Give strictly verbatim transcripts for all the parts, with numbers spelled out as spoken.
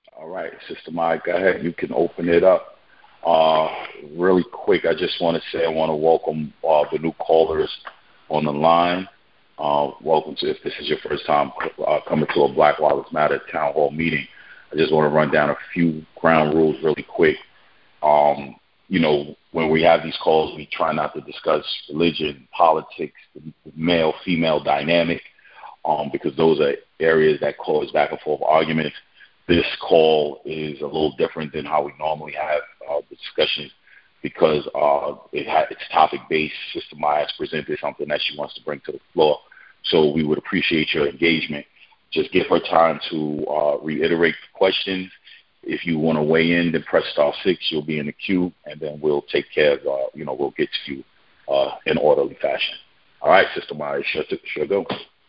All right, Sister Maya, go ahead. You can open it up. Uh, really quick, I just want to say I want to welcome uh, the new callers on the line. Uh, welcome to, if this is your first time uh, coming to a Black Lives Matter town hall meeting, I just want to run down a few ground rules really quick. Um, you know, when we have these calls, we try not to discuss religion, politics, the male-female dynamic, um, because those are areas that cause back and forth arguments. This call is a little different than how we normally have uh, discussions because uh, it ha- it's topic-based. Sister Maya has presented something that she wants to bring to the floor. So we would appreciate your engagement. Just give her time to uh, reiterate the questions. If you want to weigh in, then press star six. You'll be in the queue, and then we'll take care of, uh, you know, we'll get to you uh, in orderly fashion. All right, Sister Maya, sure, sure go.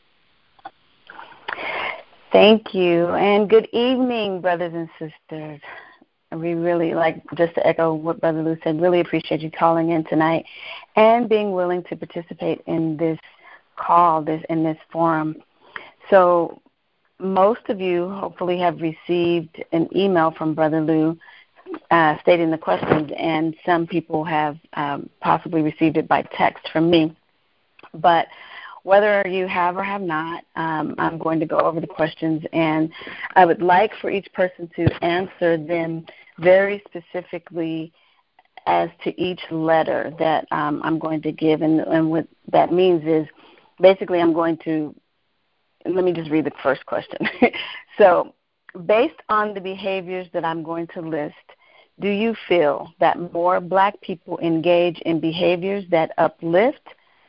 Thank you, and good evening, brothers and sisters. We really, like, just to echo what Brother Lou said, really appreciate you calling in tonight and being willing to participate in this call, this in this forum. So most of you hopefully have received an email from Brother Lou uh, stating the questions, and some people have um, possibly received it by text from me. But whether you have or have not, um, I'm going to go over the questions, and I would like for each person to answer them very specifically as to each letter that um, I'm going to give. And, and what that means is basically I'm going to, let me just read the first question. So based on the behaviors that I'm going to list, do you feel that more black people engage in behaviors that uplift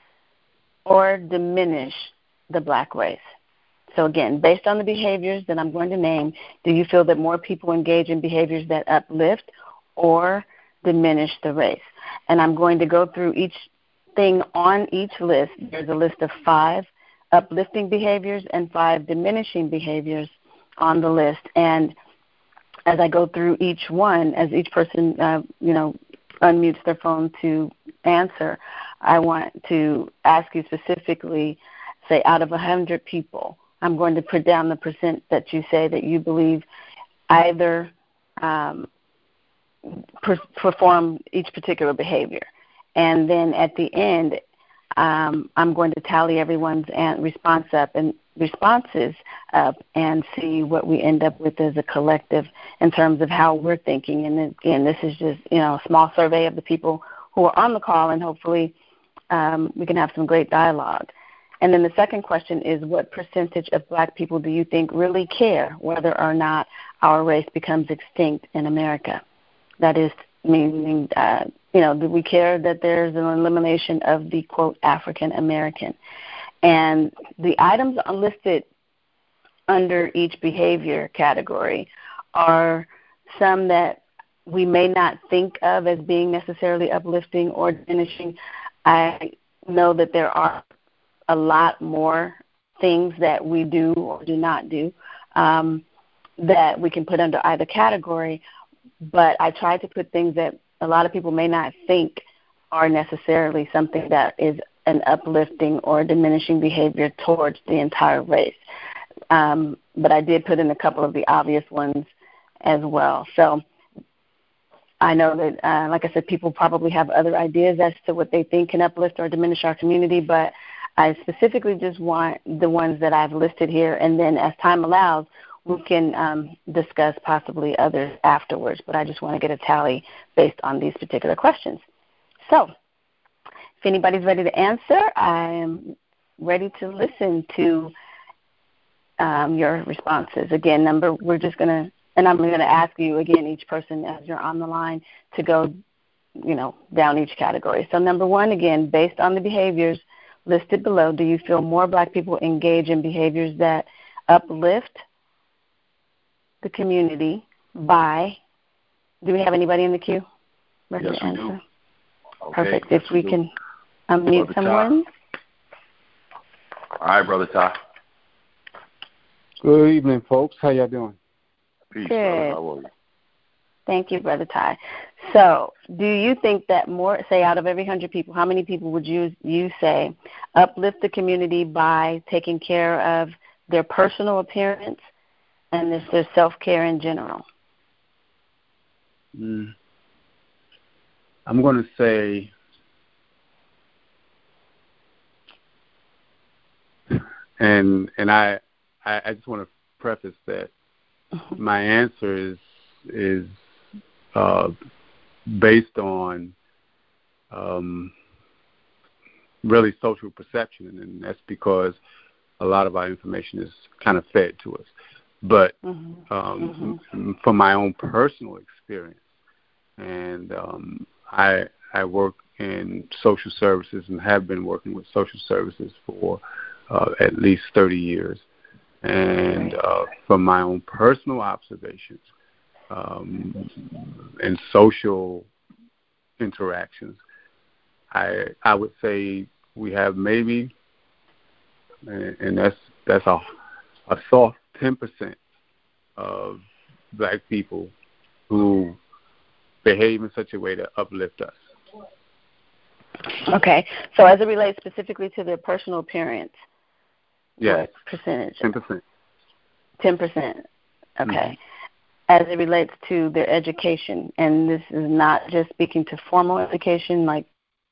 or diminish the black race? So again, based on the behaviors that I'm going to name, do you feel that more people engage in behaviors that uplift or diminish the race? And I'm going to go through each thing on each list. There's a list of five uplifting behaviors and five diminishing behaviors on the list. And as I go through each one, as each person, uh, you know, unmutes their phone to answer, I want to ask you specifically, say, out of one hundred people, I'm going to put down the percent that you say that you believe either um, per- perform each particular behavior. And then at the end, um, I'm going to tally everyone's an- response up and responses up and see what we end up with as a collective in terms of how we're thinking. And again, this is just, you know, a small survey of the people who are on the call, and hopefully um, we can have some great dialogue. And then the second question is, what percentage of black people do you think really care whether or not our race becomes extinct in America? That is, meaning, uh, you know, do we care that there's an elimination of the, quote, African American? And the items listed under each behavior category are some that we may not think of as being necessarily uplifting or diminishing. I know that there are a lot more things that we do or do not do um, that we can put under either category, but I try to put things that a lot of people may not think are necessarily something that is an uplifting or diminishing behavior towards the entire race. Um, but I did put in a couple of the obvious ones as well. So I know that, uh, like I said, people probably have other ideas as to what they think can uplift or diminish our community, but I specifically just want the ones that I've listed here, and then as time allows, we can um, discuss possibly others afterwards, but I just want to get a tally based on these particular questions. So if anybody's ready to answer, I am ready to listen to um, your responses. Again, number, we're just going to, and I'm going to ask you again, each person as you're on the line, to go, you know, down each category. So number one, again, based on the behaviors listed below, do you feel more black people engage in behaviors that uplift the community by, do we have anybody in the queue? Ready yes, to answer? We do. Okay, perfect. Yes, if we, we can unmute brother someone. Ty. All right, Brother Ty. Good evening, folks. How y'all doing? Peace, Good. Brother. How are you? Thank you, Brother Ty. So do you think that more, say out of every one hundred people, how many people would you, you say uplift the community by taking care of their personal appearance and this is self-care in general? Mm. I'm going to say and and I I, I just want to preface that mm-hmm. my answer is is uh, based on um, really social perception, and that's because a lot of our information is kind of fed to us. But mm-hmm. Um, mm-hmm. from my own personal experience, and um, I I work in social services and have been working with social services for uh, at least thirty years. And uh, from my own personal observations um, and social interactions, I I would say we have maybe, and that's that's a a soft ten percent of black people who behave in such a way to uplift us. Okay, so as it relates specifically to their personal appearance, yes. What percentage? ten percent. ten percent. Okay. Mm-hmm. As it relates to their education, and this is not just speaking to formal education, like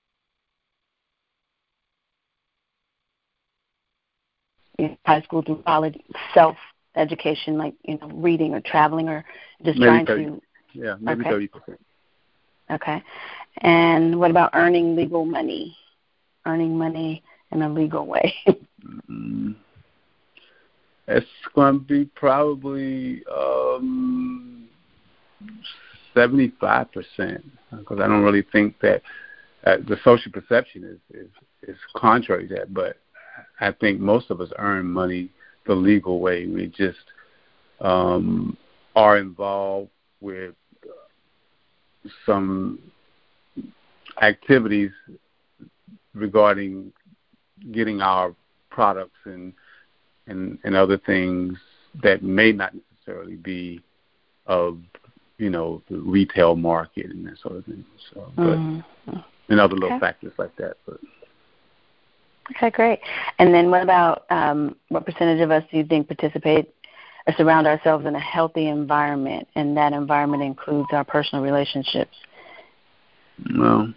high school through college, self-education, like, you know, reading or traveling or just maybe trying thirty, to. Yeah, maybe okay. thirty percent. Okay. And what about earning legal money? Earning money in a legal way? mm-hmm. It's going to be probably um, seventy-five percent, because I don't really think that uh, the social perception is, is, is contrary to that, but I think most of us earn money the legal way. We just um, are involved with some activities regarding getting our products and And, and other things that may not necessarily be of, you know, the retail market and that sort of thing. So, but mm-hmm. and other little okay. factors like that. But okay, great. And then what about um, what percentage of us do you think participate or surround ourselves in a healthy environment, and that environment includes our personal relationships? Well,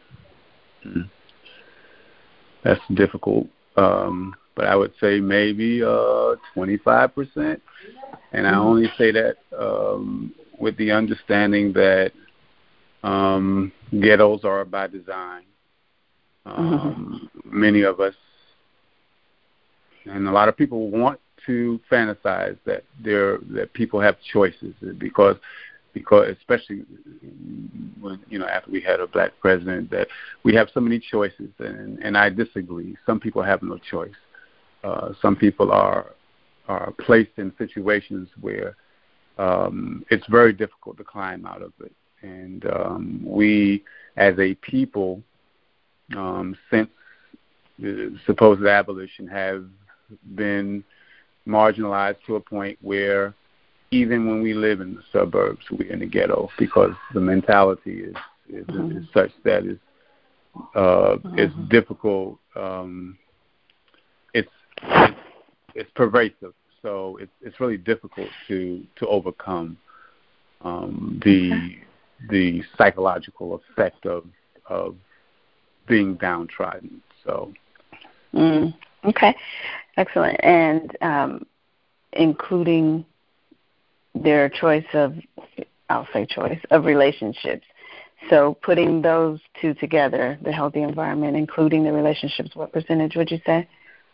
that's difficult. Um, But I would say maybe uh, twenty-five percent. And I only say that um, with the understanding that um, ghettos are by design. Um, mm-hmm. Many of us, and a lot of people want to fantasize that there that people have choices because because especially when, you know, after we had a black president, that we have so many choices, and, and I disagree. Some people have no choice. Uh, some people are are placed in situations where um, it's very difficult to climb out of it. And um, we, as a people, um, since the supposed abolition, have been marginalized to a point where even when we live in the suburbs, we're in the ghetto because the mentality is is, mm-hmm. is such that it's, uh, mm-hmm. it's difficult. Um, it's It's, it's pervasive, so it's it's really difficult to to overcome um, the the psychological effect of of being downtrodden. So, mm, okay, excellent, and um, including their choice of, I'll say choice of relationships. So, putting those two together, the healthy environment, including the relationships, what percentage would you say?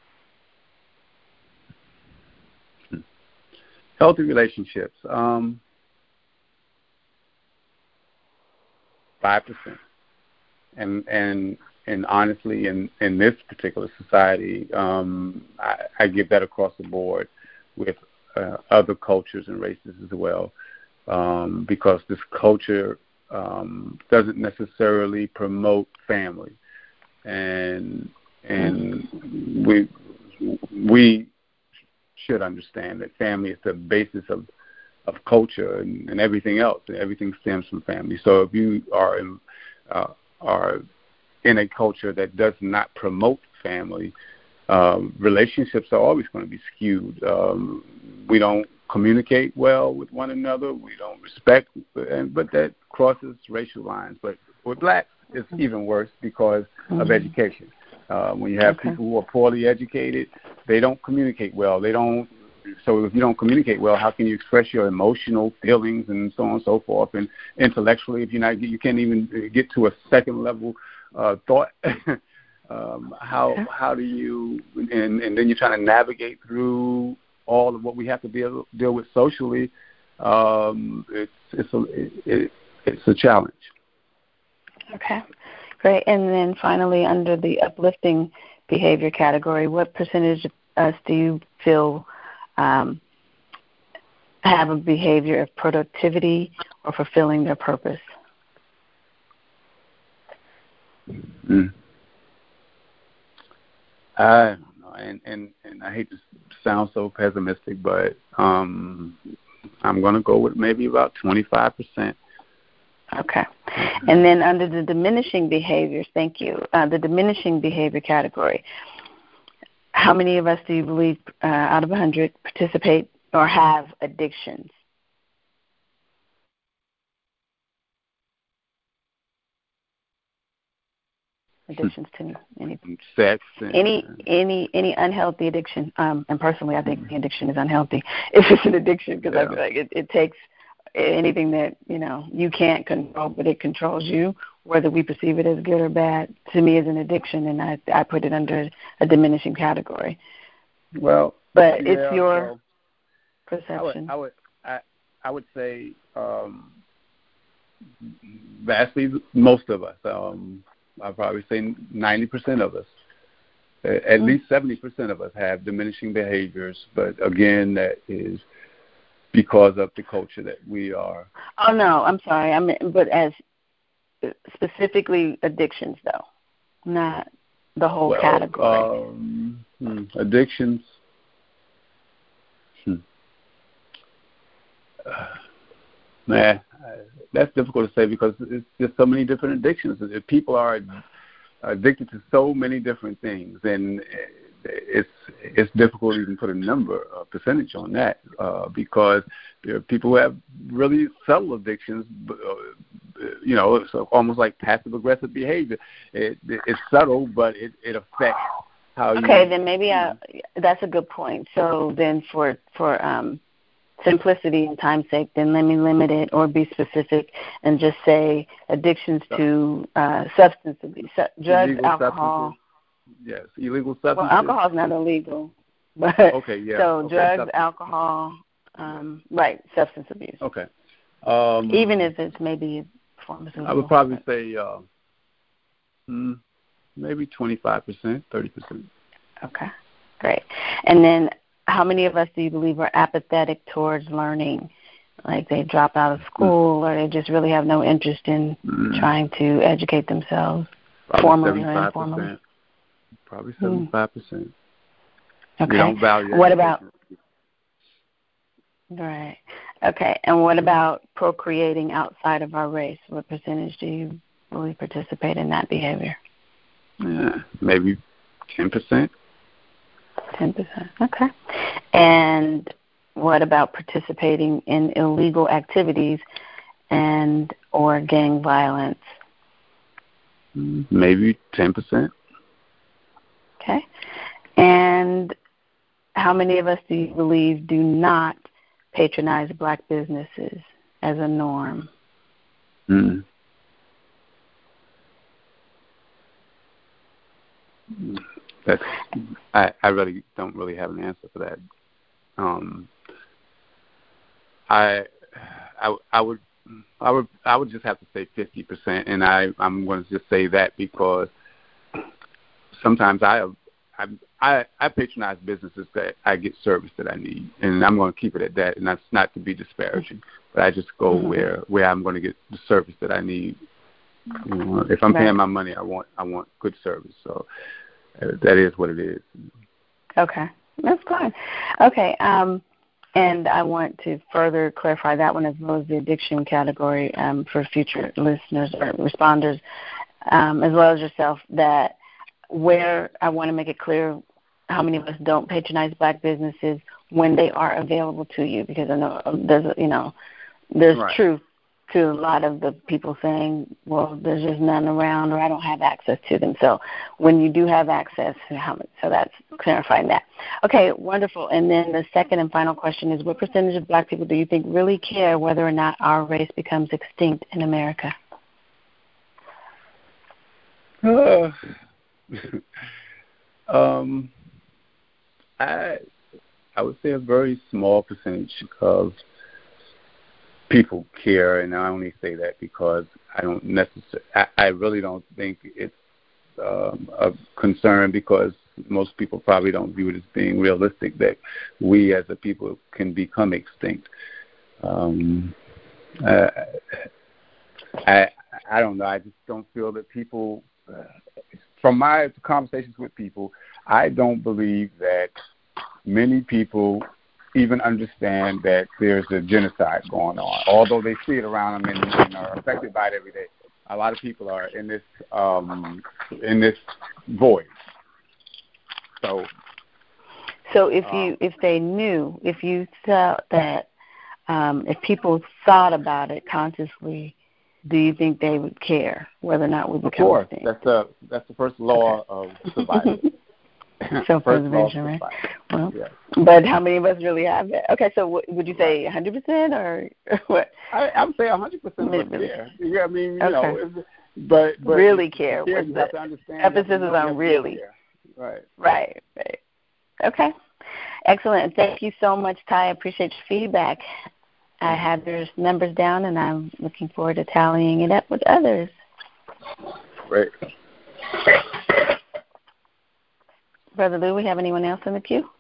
Healthy relationships, um, five percent, and and and honestly, in, in this particular society, um, I, I give that across the board with uh, other cultures and races as well, um, because this culture um, doesn't necessarily promote family, and and we we. should understand that family is the basis of, of culture and, and everything else, and everything stems from family. So if you are in, uh, are in a culture that does not promote family, um, relationships are always going to be skewed. Um, we don't communicate well with one another. We don't respect, and but that crosses racial lines. But with blacks, it's even worse because mm-hmm. of education. Uh, when you have okay. people who are poorly educated, they don't communicate well. They don't. So if you don't communicate well, how can you express your emotional feelings and so on and so forth? And intellectually, if you're not, you can't even get to a second level uh, thought. um, how okay. how do you? And, and then you're trying to navigate through all of what we have to deal deal with socially. Um, it's it's a it, it's a challenge. Okay, great. And then finally, under the uplifting behavior category, what percentage of us do you feel um, have a behavior of productivity or fulfilling their purpose? Mm. I don't know, and, and, and I hate to sound so pessimistic, but um, I'm going to go with maybe about twenty-five percent. Okay. And then under the diminishing behaviors, thank you, uh, the diminishing behavior category, how many of us do you believe uh, out of one hundred participate or have addictions? Addictions to any sex, and, any any any unhealthy addiction. Um, and personally, I think the addiction is unhealthy if it's an addiction because yeah. I feel like it, it takes anything that you know you can't control, but it controls you. Whether we perceive it as good or bad, to me, is an addiction, and I I put it under a diminishing category. Well, but yeah, it's your so perception. I would I would I, I would say um, vastly most of us. Um, I'd probably say ninety percent of us. At mm-hmm. least seventy percent of us have diminishing behaviors, but again, that is because of the culture that we are. Oh no, I'm sorry. I mean, but as specifically addictions, though, not the whole well, category. Um, hmm, addictions. Hmm. Uh, nah, that's difficult to say because it's just so many different addictions. People are addicted to so many different things, and it's it's difficult to even put a number, a percentage on that, uh, because there are people who have really subtle addictions. Uh, you know, it's almost like passive aggressive behavior. It, it, it's subtle, but it, it affects how okay, you. Okay, then maybe I, that's a good point. So then, for for um, simplicity and time's sake, then let me limit it or be specific and just say addictions to uh, substance abuse, drugs, illegal alcohol. Substances. Yes, illegal substances. Well, alcohol is not illegal, but okay, yeah. So okay, drugs, substance. alcohol, um, right? Substance abuse. Okay. Um, Even if it's maybe pharmaceutical. I would probably say uh, mm, maybe twenty-five percent, thirty percent. Okay, great. And then, how many of us do you believe are apathetic towards learning? Like they drop out of school, mm. or they just really have no interest in mm. trying to educate themselves, probably formally or informally. Probably seventy-five percent. Okay. We don't value what education. about? Right. Okay. And what about procreating outside of our race? What percentage do you really participate in that behavior? Yeah, maybe ten percent. ten percent. Okay. And what about participating in illegal activities and or gang violence? Maybe ten percent. Okay. And how many of us do you believe do not patronize black businesses as a norm? Mm. That's, I, I really don't really have an answer for that. Um, I, I, I would, I would, I would just have to say fifty percent, and I, I'm going to just say that because sometimes I, I, I, I patronize businesses that I get service that I need, and I'm going to keep it at that. And that's not to be disparaging, but I just go mm-hmm. where where I'm going to get the service that I need. You know, if I'm right. paying my money, I want I want good service. So uh, that is what it is. Okay, that's fine. Okay, um, and I want to further clarify that one as well as the addiction category um, for future listeners or responders, um, as well as yourself, that where I want to make it clear how many of us don't patronize black businesses, when they are available to you, because I know there's, you know, there's right. truth to a lot of the people saying, well, there's just none around or I don't have access to them. So when you do have access, so that's clarifying that. Okay, wonderful. And then the second and final question is, what percentage of black people do you think really care whether or not our race becomes extinct in America? Uh, um, I I would say a very small percentage of people care, and I only say that because I don't necessarily, I, I really don't think it's um, a concern, because most people probably don't view it as being realistic that we as a people can become extinct. Um, uh, I I don't know. I just don't feel that people, uh, from my conversations with people, I don't believe that many people even understand that there's a genocide going on, although they see it around them and, and are affected by it every day. A lot of people are in this um, in this void. So, so if um, you if they knew, if you thought that, um, if people thought about it consciously, do you think they would care whether or not we become Of course, extinct? that's the that's the first law okay. of survival. Self-preservation, right? Well, yeah. But how many of us really have that? Okay, so w- would you say one hundred percent or what? I, I would say one hundred percent would care. Yeah, I mean, you okay. know, it's, but, but really care. care you have to understand. Emphasis is on really. Right. Right. Right. Okay. Excellent. Thank you so much, Ty. I appreciate your feedback. I have your numbers down, and I'm looking forward to tallying it up with others. Great. Brother Lou, we have anyone else in the queue?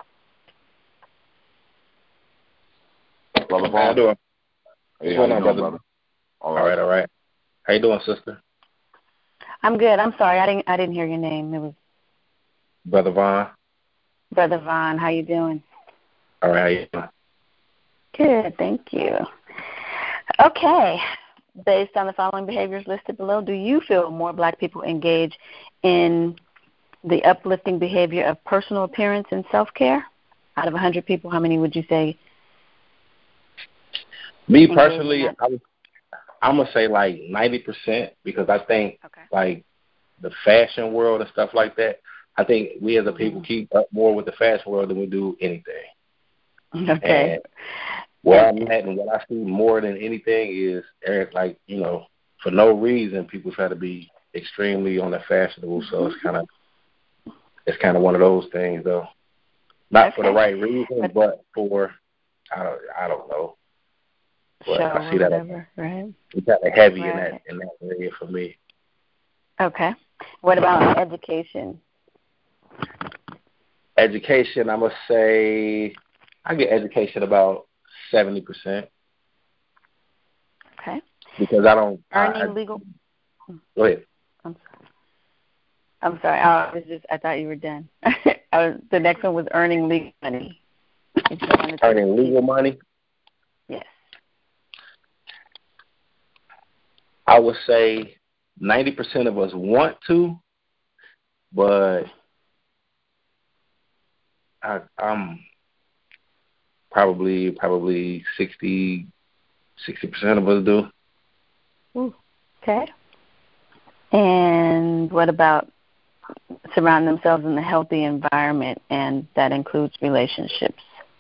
Brother Vaughn. How you doing? Hey, What's going how on, you doing, brother? brother? All All right. right, all right. How you doing, sister? I'm good. I'm sorry. I didn't I didn't hear your name. It was Brother Vaughn. Brother Vaughn. How you doing? All right, how you doing? Good, thank you. Okay. Based on the following behaviors listed below, do you feel more black people engage in the uplifting behavior of personal appearance and self-care? Out of one hundred people, how many would you say? Me personally, I would, I'm going to say like ninety percent, because I think okay. like the fashion world and stuff like that, I think we as a people mm-hmm. keep up more with the fashion world than we do anything. Okay. And where I'm at and what I see more than anything is, like, you know, for no reason, people try to be extremely on the fashionable. So mm-hmm. it's kind of it's kind of one of those things, though. Not okay. for the right reason, but for I don't I don't know. But Show I see or that whatever, right? It's kind of heavy right. in that in that area for me. Okay. What about education? Education, I must say, I get education about seventy percent. Okay. Because I don't earning I, legal. Go ahead. I'm sorry. I'm sorry. I was just. I thought you were done. I was, the next one was earning legal money. Earning legal money. Yes. I would say ninety percent of us want to, but I, I'm probably probably sixty percent of us do. Ooh, okay. And what about surrounding themselves in a healthy environment, and that includes relationships?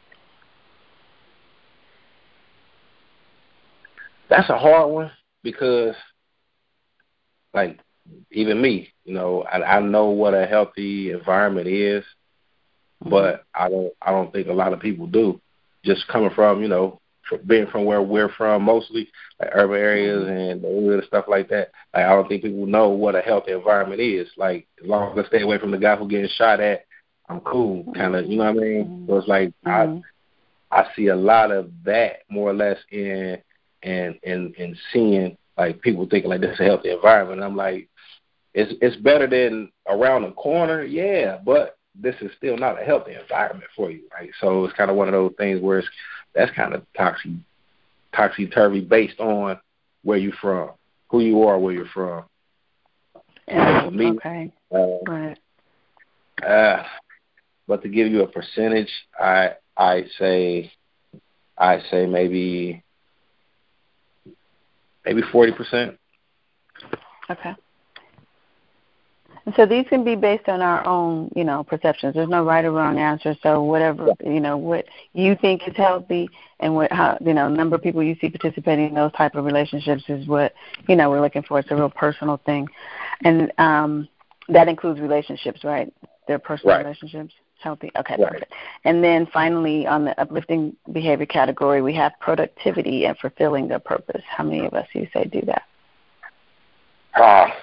That's a hard one, because, like, even me, you know, I, I know what a healthy environment is, mm-hmm. but I don't I don't think a lot of people do. Just coming from, you know, from being from where we're from, mostly like urban areas mm-hmm. and the area and stuff like that. Like, I don't think people know what a healthy environment is. Like, as long as I stay away from the guy who getting shot at, I'm cool, kind of. You know what I mean? Mm-hmm. So it's like mm-hmm. I I see a lot of that more or less in and and and seeing like people thinking like this is a healthy environment. And I'm like, it's it's better than around the corner, yeah, but this is still not a healthy environment for you, right? So it's kind of one of those things where it's that's kind of toxic, topsy-turvy based on where you're from, who you are, where you're from. Yeah, me, okay. Uh, right. Uh, but to give you a percentage, I I'd say I'd say maybe maybe forty percent. Okay. And so these can be based on our own, you know, perceptions. There's no right or wrong answer. So whatever, you know, what you think is healthy and what, how, you know, number of people you see participating in those type of relationships is what, you know, we're looking for. It's a real personal thing. And um, that includes relationships, right? Their personal Right. relationships. Healthy. Okay, Right. perfect. And then finally, on the uplifting behavior category, we have productivity and fulfilling their purpose. How many of us, you say, do that? Ah.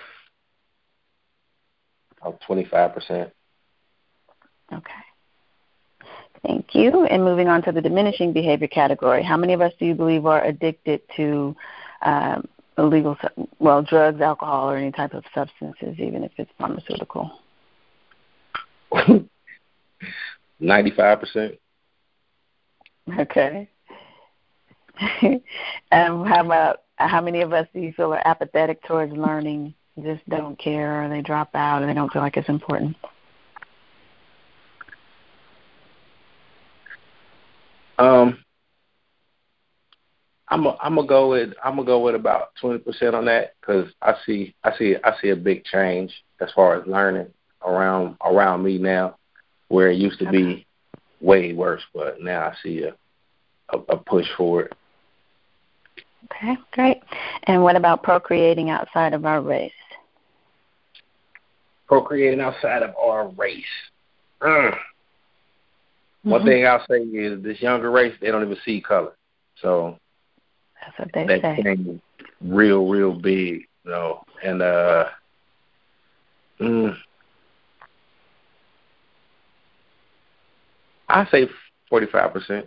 Oh, twenty-five percent. Okay. Thank you. And moving on to the diminishing behavior category, how many of us do you believe are addicted to um, illegal, well, drugs, alcohol, or any type of substances, even if it's pharmaceutical? ninety-five percent. Okay. um, how about how many of us do you feel are apathetic towards learning? Just don't care, or they drop out, or they don't feel like it's important? Um, I'm a, I'm gonna go with I'm gonna go with about twenty percent on that because I see I see I see a big change as far as learning around around me now, where it used to Okay. be way worse, but now I see a a, a push forward. Okay, great. And what about procreating outside of our race? Procreating outside of our race. Mm. Mm-hmm. One thing I'll say is this younger race, they don't even see color. So That's what they that say. came real, real big, you know. And uh mm, I say forty-five percent.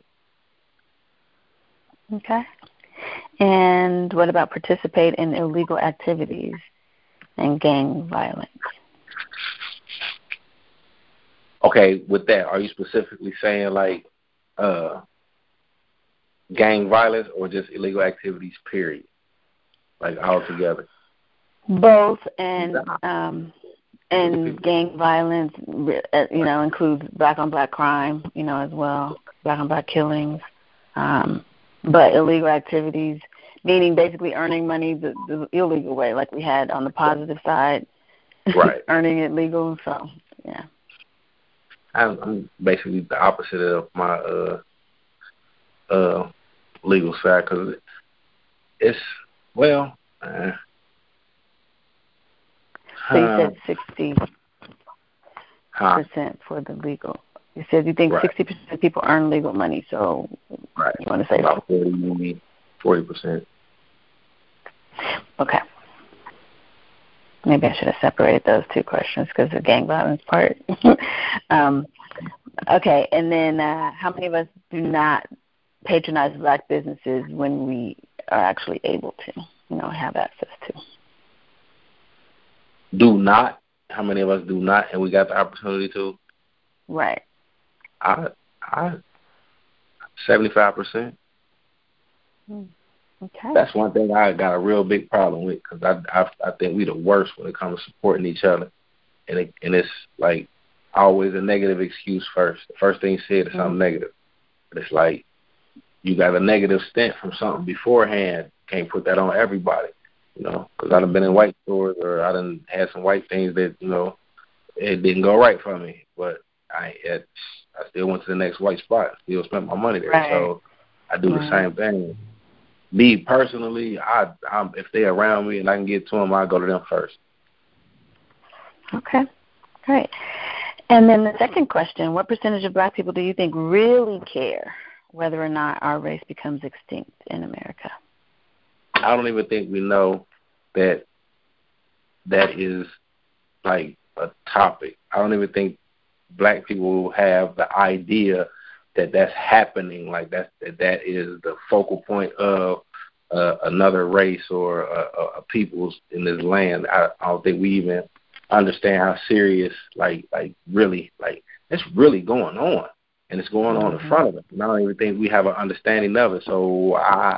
Okay. And what about participate in illegal activities and gang violence? Okay, with that, are you specifically saying like uh, gang violence or just illegal activities, period? Like all together? Both, and um, and gang violence, you know, includes black on black crime, you know, as well, black on black killings. Um, but illegal activities, meaning basically earning money the, the illegal way, like we had on the positive side, right? Earning it legal. So yeah. I'm, I'm basically the opposite of my uh uh legal side because it's well. Uh, So you said sixty huh. percent for the legal. You said you think sixty right. percent of people earn legal money. So right. You want to say about forty, forty percent. Okay. Maybe I should have separated those two questions because the gang violence part. um, okay, and then uh, how many of us do not patronize black businesses when we are actually able to, you know, have access to? Do not. How many of us do not, and we got the opportunity to? Right. I, I, seventy-five percent. Okay. That's one thing I got a real big problem with because I, I, I think we the worst when it comes to supporting each other, and it, and it's like always a negative excuse first. The first thing said is mm-hmm. something negative, but it's like you got a negative stint from something beforehand. Can't put that on everybody, you know. Because I done been in white stores or I done had some white things that you know it didn't go right for me, but I it, I still went to the next white spot, still spent my money there. Right. So I do right. the same thing. Me personally, I I'm, if they're around me and I can get to them, I go to them first. Okay, great. And then the second question: what percentage of black people do you think really care whether or not our race becomes extinct in America? I don't even think we know that that is like a topic. I don't even think black people have the idea that that's happening, like that that, that is the focal point of uh, another race or a, a peoples in this land. I, I don't think we even understand how serious, like, like really, like it's really going on, and it's going mm-hmm. on in front of us. And I don't even think we have an understanding of it. So I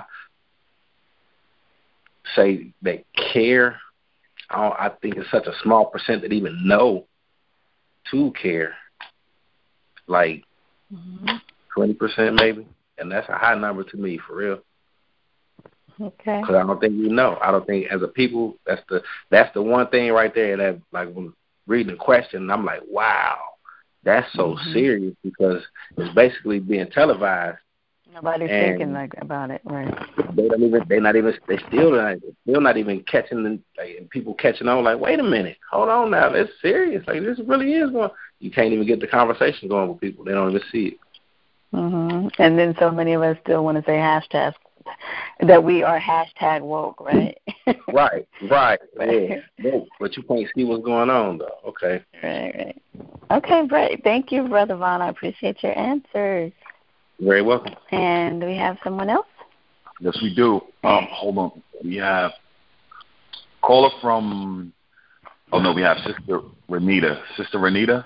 say that care. I, don't, I think it's such a small percent that even know to care. Like, mm-hmm. twenty percent maybe, and that's a high number to me, for real. Okay. Because I don't think we know. I don't think as a people, that's the that's the one thing right there that, like, when reading the question, I'm like, wow, that's so mm-hmm. serious, because it's basically being televised. Nobody's thinking like about it, right? They don't even. They're not even. They still not. Still not even catching the like, people catching on. Like, wait a minute, hold on now, it's serious. Like, this really is going. You can't even get the conversation going with people. They don't even see it. Mm-hmm. And then so many of us still want to say hashtag that we are hashtag woke, right? right, right. Yeah. Woke, but you can't see what's going on, though. Okay. Right, right. Okay, great. Thank you, Brother Vaughn. I appreciate your answers. You're very welcome. And do we have someone else? Yes, we do. Um, hold on. We have caller from. Oh no, we have Sister Renita. Sister Renita.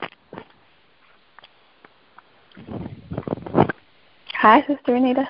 Hi, Sister Renita.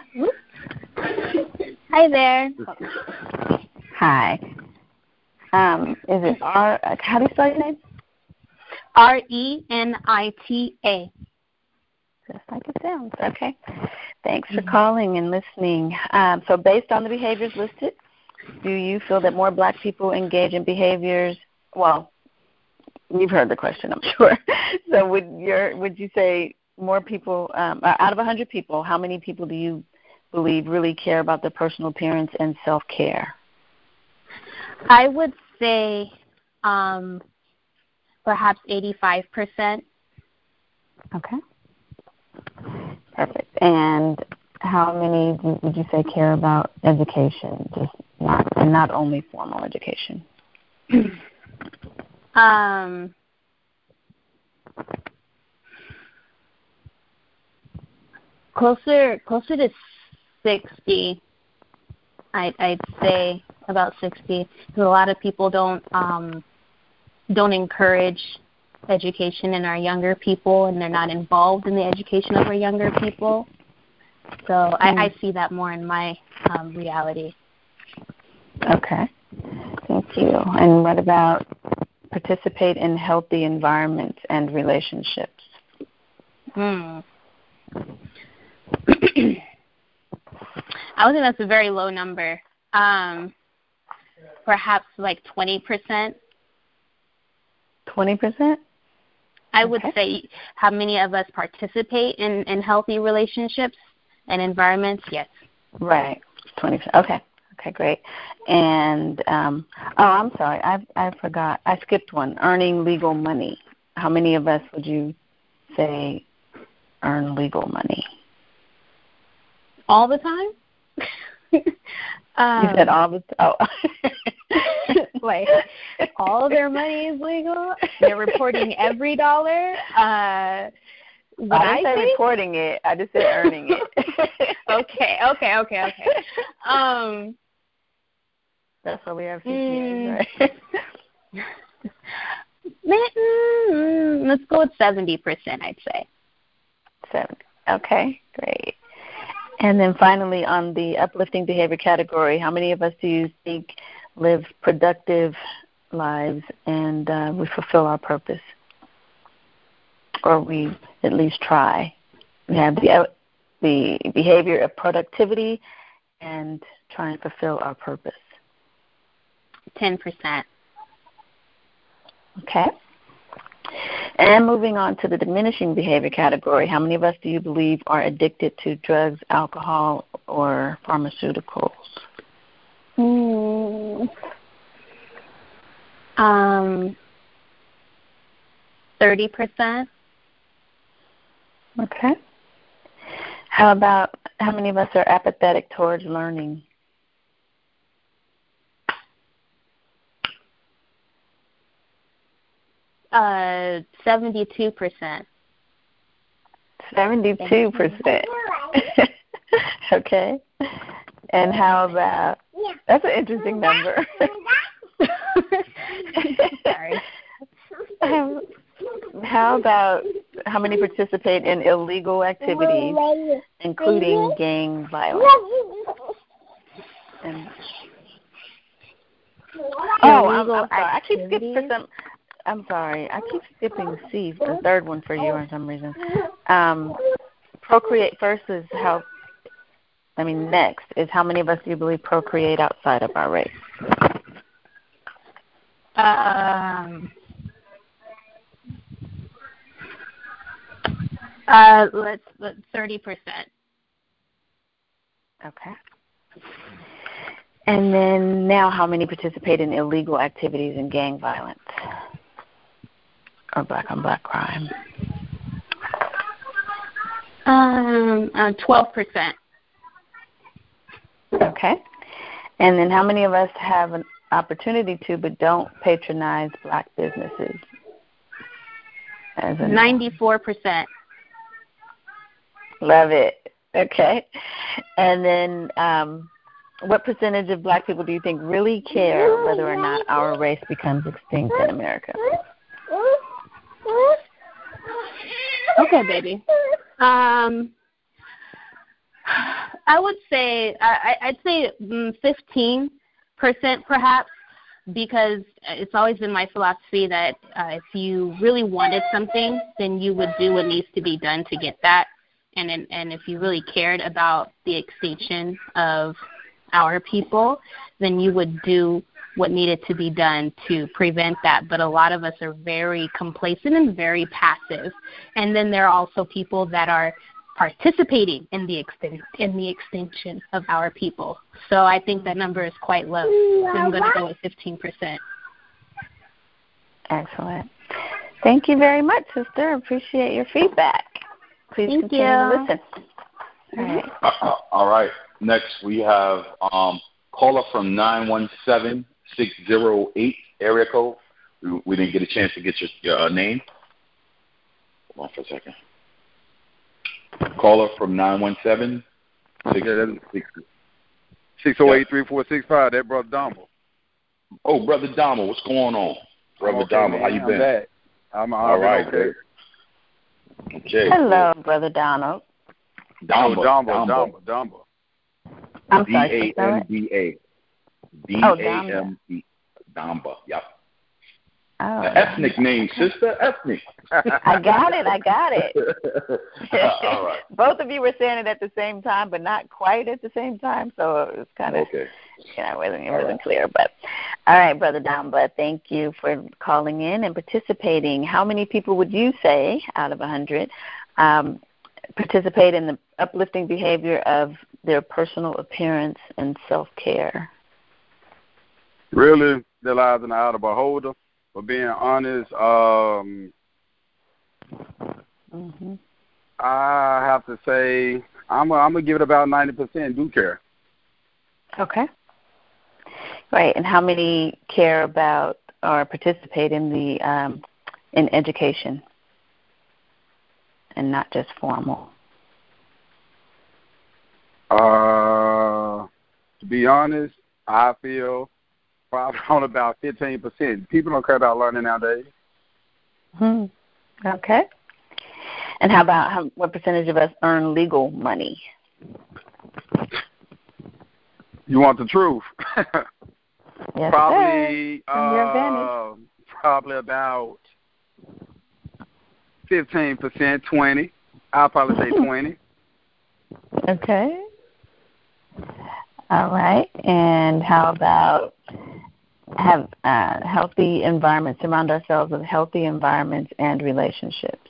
Hi there. Hi. Um, is it R? How do you spell your name? R E N I T A. Just like it sounds. Okay. Thanks for calling and listening. Um, so based on the behaviors listed, do you feel that more black people engage in behaviors? Well, you've heard the question, I'm sure. So would your would you say more people, um, out of one hundred people, how many people do you believe really care about their personal appearance and self-care? I would say um, perhaps eighty-five percent. Okay. Perfect. And how many would you say care about education, just not and not only formal education? um, closer, closer to sixty. I'd, I'd say about sixty. Because a lot of people don't um, don't encourage education in our younger people, and they're not involved in the education of our younger people. So mm. I, I see that more in my um, reality. Okay. Thank you. And what about participate in healthy environments and relationships? Hmm. I would say that's a very low number. Um, perhaps like twenty percent. twenty percent? I would okay. say how many of us participate in, in healthy relationships and environments? Yes. Right. twenty percent. Okay. Okay, great. And, um, oh, I'm sorry. I I forgot. I skipped one. Earning legal money. How many of us would you say earn legal money? All the time? um, you said all the time? Oh. Like, all of their money is legal? They're reporting every dollar? Uh, I didn't I say think? reporting it. I just said earning it. okay, okay, okay, okay. Um, That's why we have C P As, right? mm, let's go with seventy percent, I'd say. seventy. Okay, great. And then finally, on the uplifting behavior category, how many of us do you think live productive lives and uh, we fulfill our purpose? Or we at least try. We have the, the behavior of productivity and try and fulfill our purpose. ten percent. Okay. And moving on to the diminishing behavior category, how many of us do you believe are addicted to drugs, alcohol, or pharmaceuticals? Mm. Um, thirty percent. Okay. How about how many of us are apathetic towards learning? Uh, seventy-two percent. Seventy-two percent. Okay. And how about? That's an interesting number. Sorry. Um, how about how many participate in illegal activities, including gang violence? And, oh, I'm, I'm sorry. I keep skipping for some. I'm sorry. I keep skipping C, the third one for you for some reason. Um, procreate first is how, I mean, next is how many of us do you believe procreate outside of our race? Um, uh, let's, let's thirty percent. Okay. And then now how many participate in illegal activities and gang violence or black-on-black crime? Um, uh, twelve percent. Okay. And then how many of us have an opportunity to but don't patronize black businesses? As a ninety-four percent. Love it. Okay. And then um, what percentage of black people do you think really care whether or not our race becomes extinct in America? Okay, baby. Um, I would say, I, I'd say fifteen percent perhaps, because it's always been my philosophy that uh, if you really wanted something, then you would do what needs to be done to get that. And, and, and if you really cared about the extinction of our people, then you would do what needed to be done to prevent that. But a lot of us are very complacent and very passive. And then there are also people that are participating in the extin- in the extinction of our people. So I think that number is quite low. So I'm going to go with fifteen percent. Excellent. Thank you very much, sister. Appreciate your feedback. Please Thank continue you. to listen. All right. Uh, all right. Next, we have um, caller from nine one seven, six zero eight area code. We, we didn't get a chance to get your, your uh, name. Hold on for a second. Caller from nine one seven, six oh eight, three four six five. That Brother Domble. Oh, Brother Domble, what's going on? Brother okay, Domble, man. how you I'm been? back. I'm all right, okay. good. Okay. Hello, Brother Donald. Domba, Domba, Domba, Domba. I'm D sorry. A M B A. D Oh, A M B. Domba. Yep. Oh, An ethnic name, sister. Ethnic. I got it. I got it. All right. Both of you were saying it at the same time, but not quite at the same time. So it was kind of, okay. you know, it wasn't, it wasn't right. clear. But all right, Brother Domba, thank you for calling in and participating. How many people would you say out of one hundred um, participate in the uplifting behavior of their personal appearance and self-care? Really, their lives in the eye of the beholder. For being honest, um, mm-hmm. I have to say I'm I'm gonna give it about ninety percent do care. Okay. Right, and how many care about or participate in the um, in education and not just formal? Uh, to be honest, I feel probably on about fifteen percent. People don't care about learning nowadays. Hmm. Okay. And how about how, what percentage of us earn legal money? You want the truth? Yes, probably, sir. From your uh, advantage. probably about fifteen percent, twenty. I'll probably say twenty. Okay. All right. And how about have uh, healthy environments, surround ourselves with healthy environments and relationships?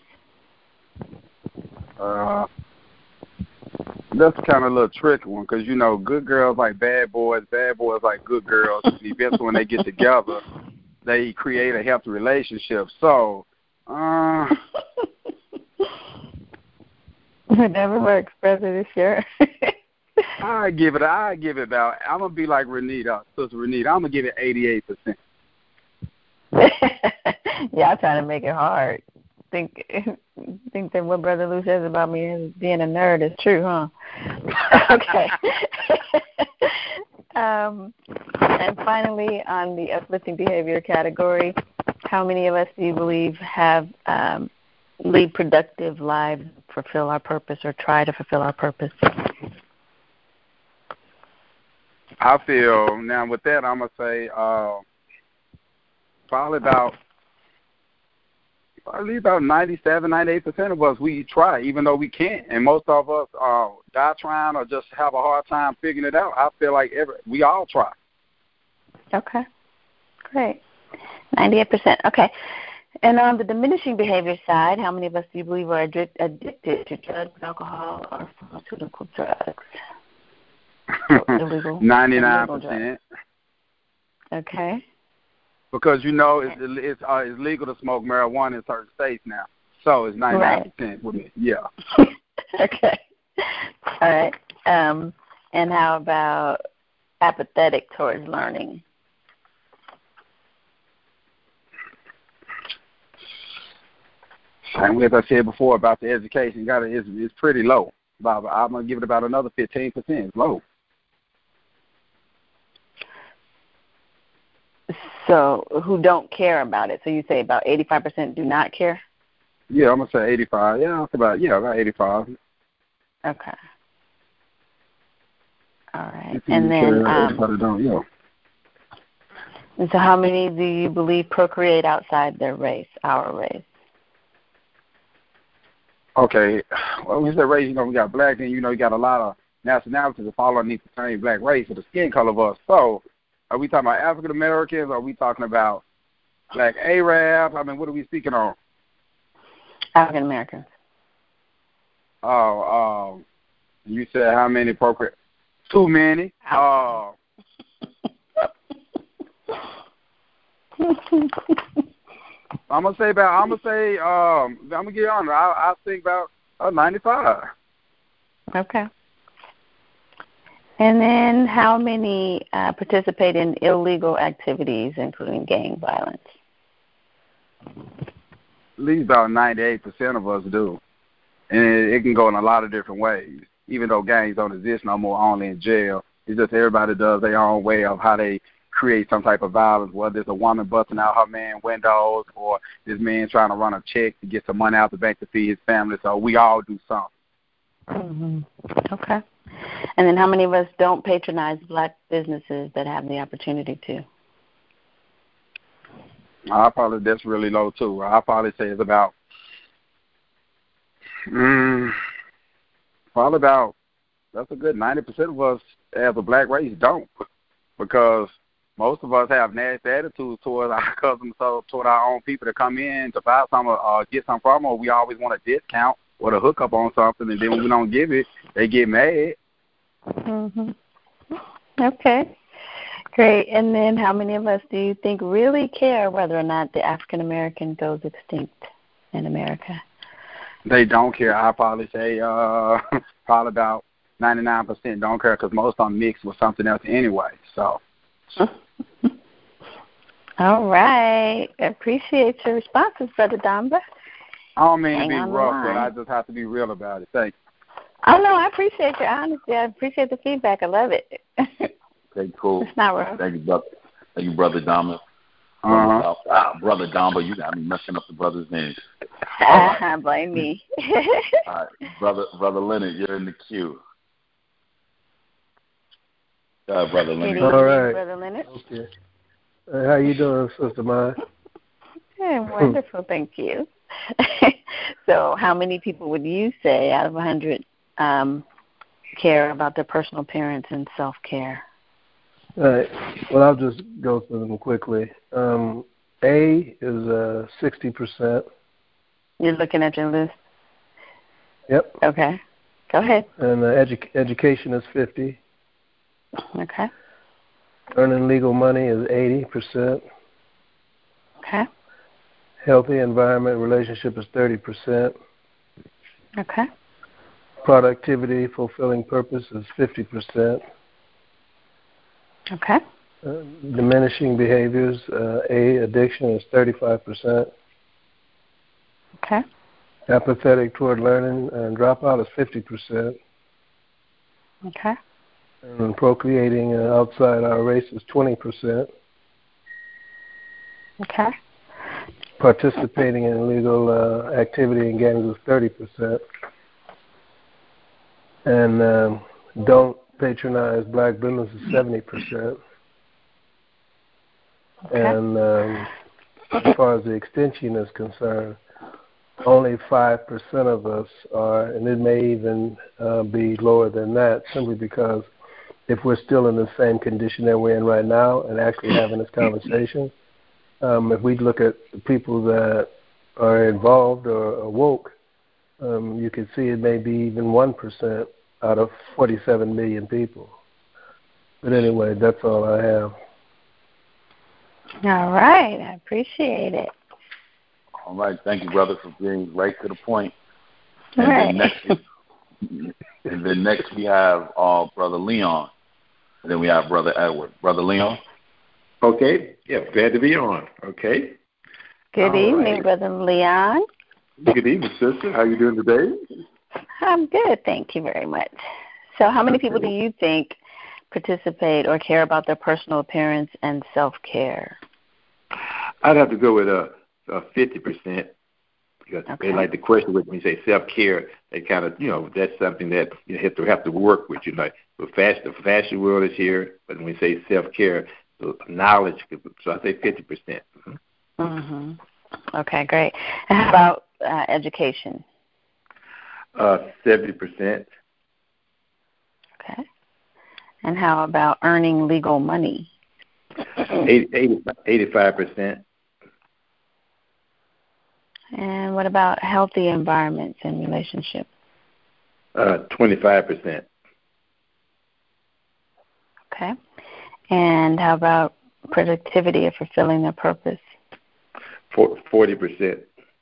Uh, that's kind of a little tricky one because, you know, good girls like bad boys, bad boys like good girls. Eventually when they get together, they create a healthy relationship. So, uh... it never works, Brother, this year. I give it. I give it about. I'm gonna be like Renita, Sister Renita. I'm gonna give it eighty-eight percent. Yeah, I'm trying to make it hard. Think, think that what Brother Lou says about me as being a nerd is true, huh? Okay. um, and finally, on the uplifting behavior category, how many of us do you believe have um, lead productive lives, fulfill our purpose, or try to fulfill our purpose? I feel now with that, I'm gonna say uh, probably about Probably about ninety-seven, ninety-eight percent of us, we try, even though we can't. And most of us uh, die trying or just have a hard time figuring it out. I feel like every, we all try. Okay. Great. ninety-eight percent. Okay. And on the diminishing behavior side, how many of us do you believe are addic- addicted to drugs, alcohol, or pharmaceutical drugs? Illegal. ninety-nine percent. Okay. Because, you know, it's, it's, uh, it's legal to smoke marijuana in certain states now. So it's ninety-nine percent right. with me. Yeah. Okay. All right. Um, and how about apathetic towards learning? And as I said before about the education, got it's, it's pretty low. About, I'm going to give it about another fifteen percent. It's low. So who don't care about it? So you say about eighty-five percent do not care? Yeah, I'm going to say eighty-five. Yeah, it's about, yeah, about eighty-five. Okay. All right. And then, um, don't, yeah. And so how many do you believe procreate outside their race, our race? Okay. Well, when you say race, you know, we got black, and, you know, you got a lot of nationalities that fall underneath the same black race or the skin color of us. So are we talking about African Americans, or are we talking about black Arabs? I mean, what are we speaking on? African Americans. Oh, um, you said how many procreate? Too many. Uh, I'm gonna say about. I'm gonna say. Um, I'm gonna get on. I I think about uh, ninety-five. Okay. And then, how many uh, participate in illegal activities, including gang violence? At least about ninety-eight percent of us do, and it, it can go in a lot of different ways. Even though gangs don't exist no more, only in jail. It's just everybody does their own way of how they create some type of violence, whether it's a woman busting out her man's windows or this man trying to run a check to get some money out the bank to feed his family. So we all do something. Mm-hmm. Okay. And then how many of us don't patronize black businesses that have the opportunity to? I probably, that's really low, too. I probably say it's about, mm, probably about, that's a good ninety percent of us as a black race don't, because most of us have nasty attitudes towards our cousins, so toward our own people that come in to buy something or uh, get something from them, or we always want a discount or a hookup on something, and then when we don't give it, they get mad. Mm-hmm. Okay. Great. And then how many of us do you think really care whether or not the African American goes extinct in America? They don't care. I probably say uh, probably about ninety-nine percent don't care, because most of them mix with something else anyway. So. All right. I appreciate your responses, Brother Damba. I don't mean Hang to be rough, but I just have to be real about it. Thank you. Oh, no, I appreciate your honesty. I appreciate the feedback. I love it. Okay, cool. It's not rough. Thank you, brother. Thank you, Brother Damba. Uh-huh. Ah, Brother Damba, you got me messing up the brother's names. Right. Blame me. All right. Brother, Brother Leonard, you're in the queue. Uh, Brother Leonard. All right. Brother Leonard. Okay. Uh, how you doing, Sister Maya? Yeah, wonderful, thank you. So how many people would you say out of one hundred um, care about their personal appearance and self-care? All right. Well, I'll just go through them quickly. Um, A is uh, sixty percent. You're looking at your list? Yep. Okay. Go ahead. And uh, edu- education is fifty. Okay. Earning legal money is eighty percent. Okay. Healthy environment relationship is thirty percent. Okay. Productivity, fulfilling purpose is fifty percent. Okay. Uh, diminishing behaviors, uh, A, addiction is thirty-five percent. Okay. Apathetic toward learning and dropout is fifty percent. Okay. And procreating uh, outside our race is twenty percent. Okay. Participating in illegal uh, activity in gangs is thirty percent. And um, don't patronize black business is seventy percent. Okay. And um, as far as the extension is concerned, only five percent of us are, and it may even uh, be lower than that, simply because if we're still in the same condition that we're in right now and actually having this conversation, um, if we look at the people that are involved or awoke, um, you can see it may be even one percent out of forty-seven million people. But anyway, that's all I have. All right. I appreciate it. All right. Thank you, brother, for being right to the point. All and right. Then next, and then next we have uh, Brother Leon. And then we have Brother Edward. Brother Leon? Okay. Yeah, glad to be on. Okay. Good All evening, right. Brother Leon. Good evening, sister. How you doing today? I'm good. Thank you very much. So how many people do you think participate or care about their personal appearance and self-care? I'd have to go with a uh, uh, fifty percent because Okay. they like the question with me say self-care. They kind of, you know, that's something that you have to have to work with. You know, the fashion, the fashion world is here, but when we say self-care, the knowledge. So I say fifty percent. Mm-hmm. Mm-hmm. Okay, great. And how about uh, education? Uh, seventy percent. Okay. And how about earning legal money? eighty-five percent. And what about healthy environments and relationships? Uh, twenty-five percent. Okay. And how about productivity or fulfilling their purpose? forty percent.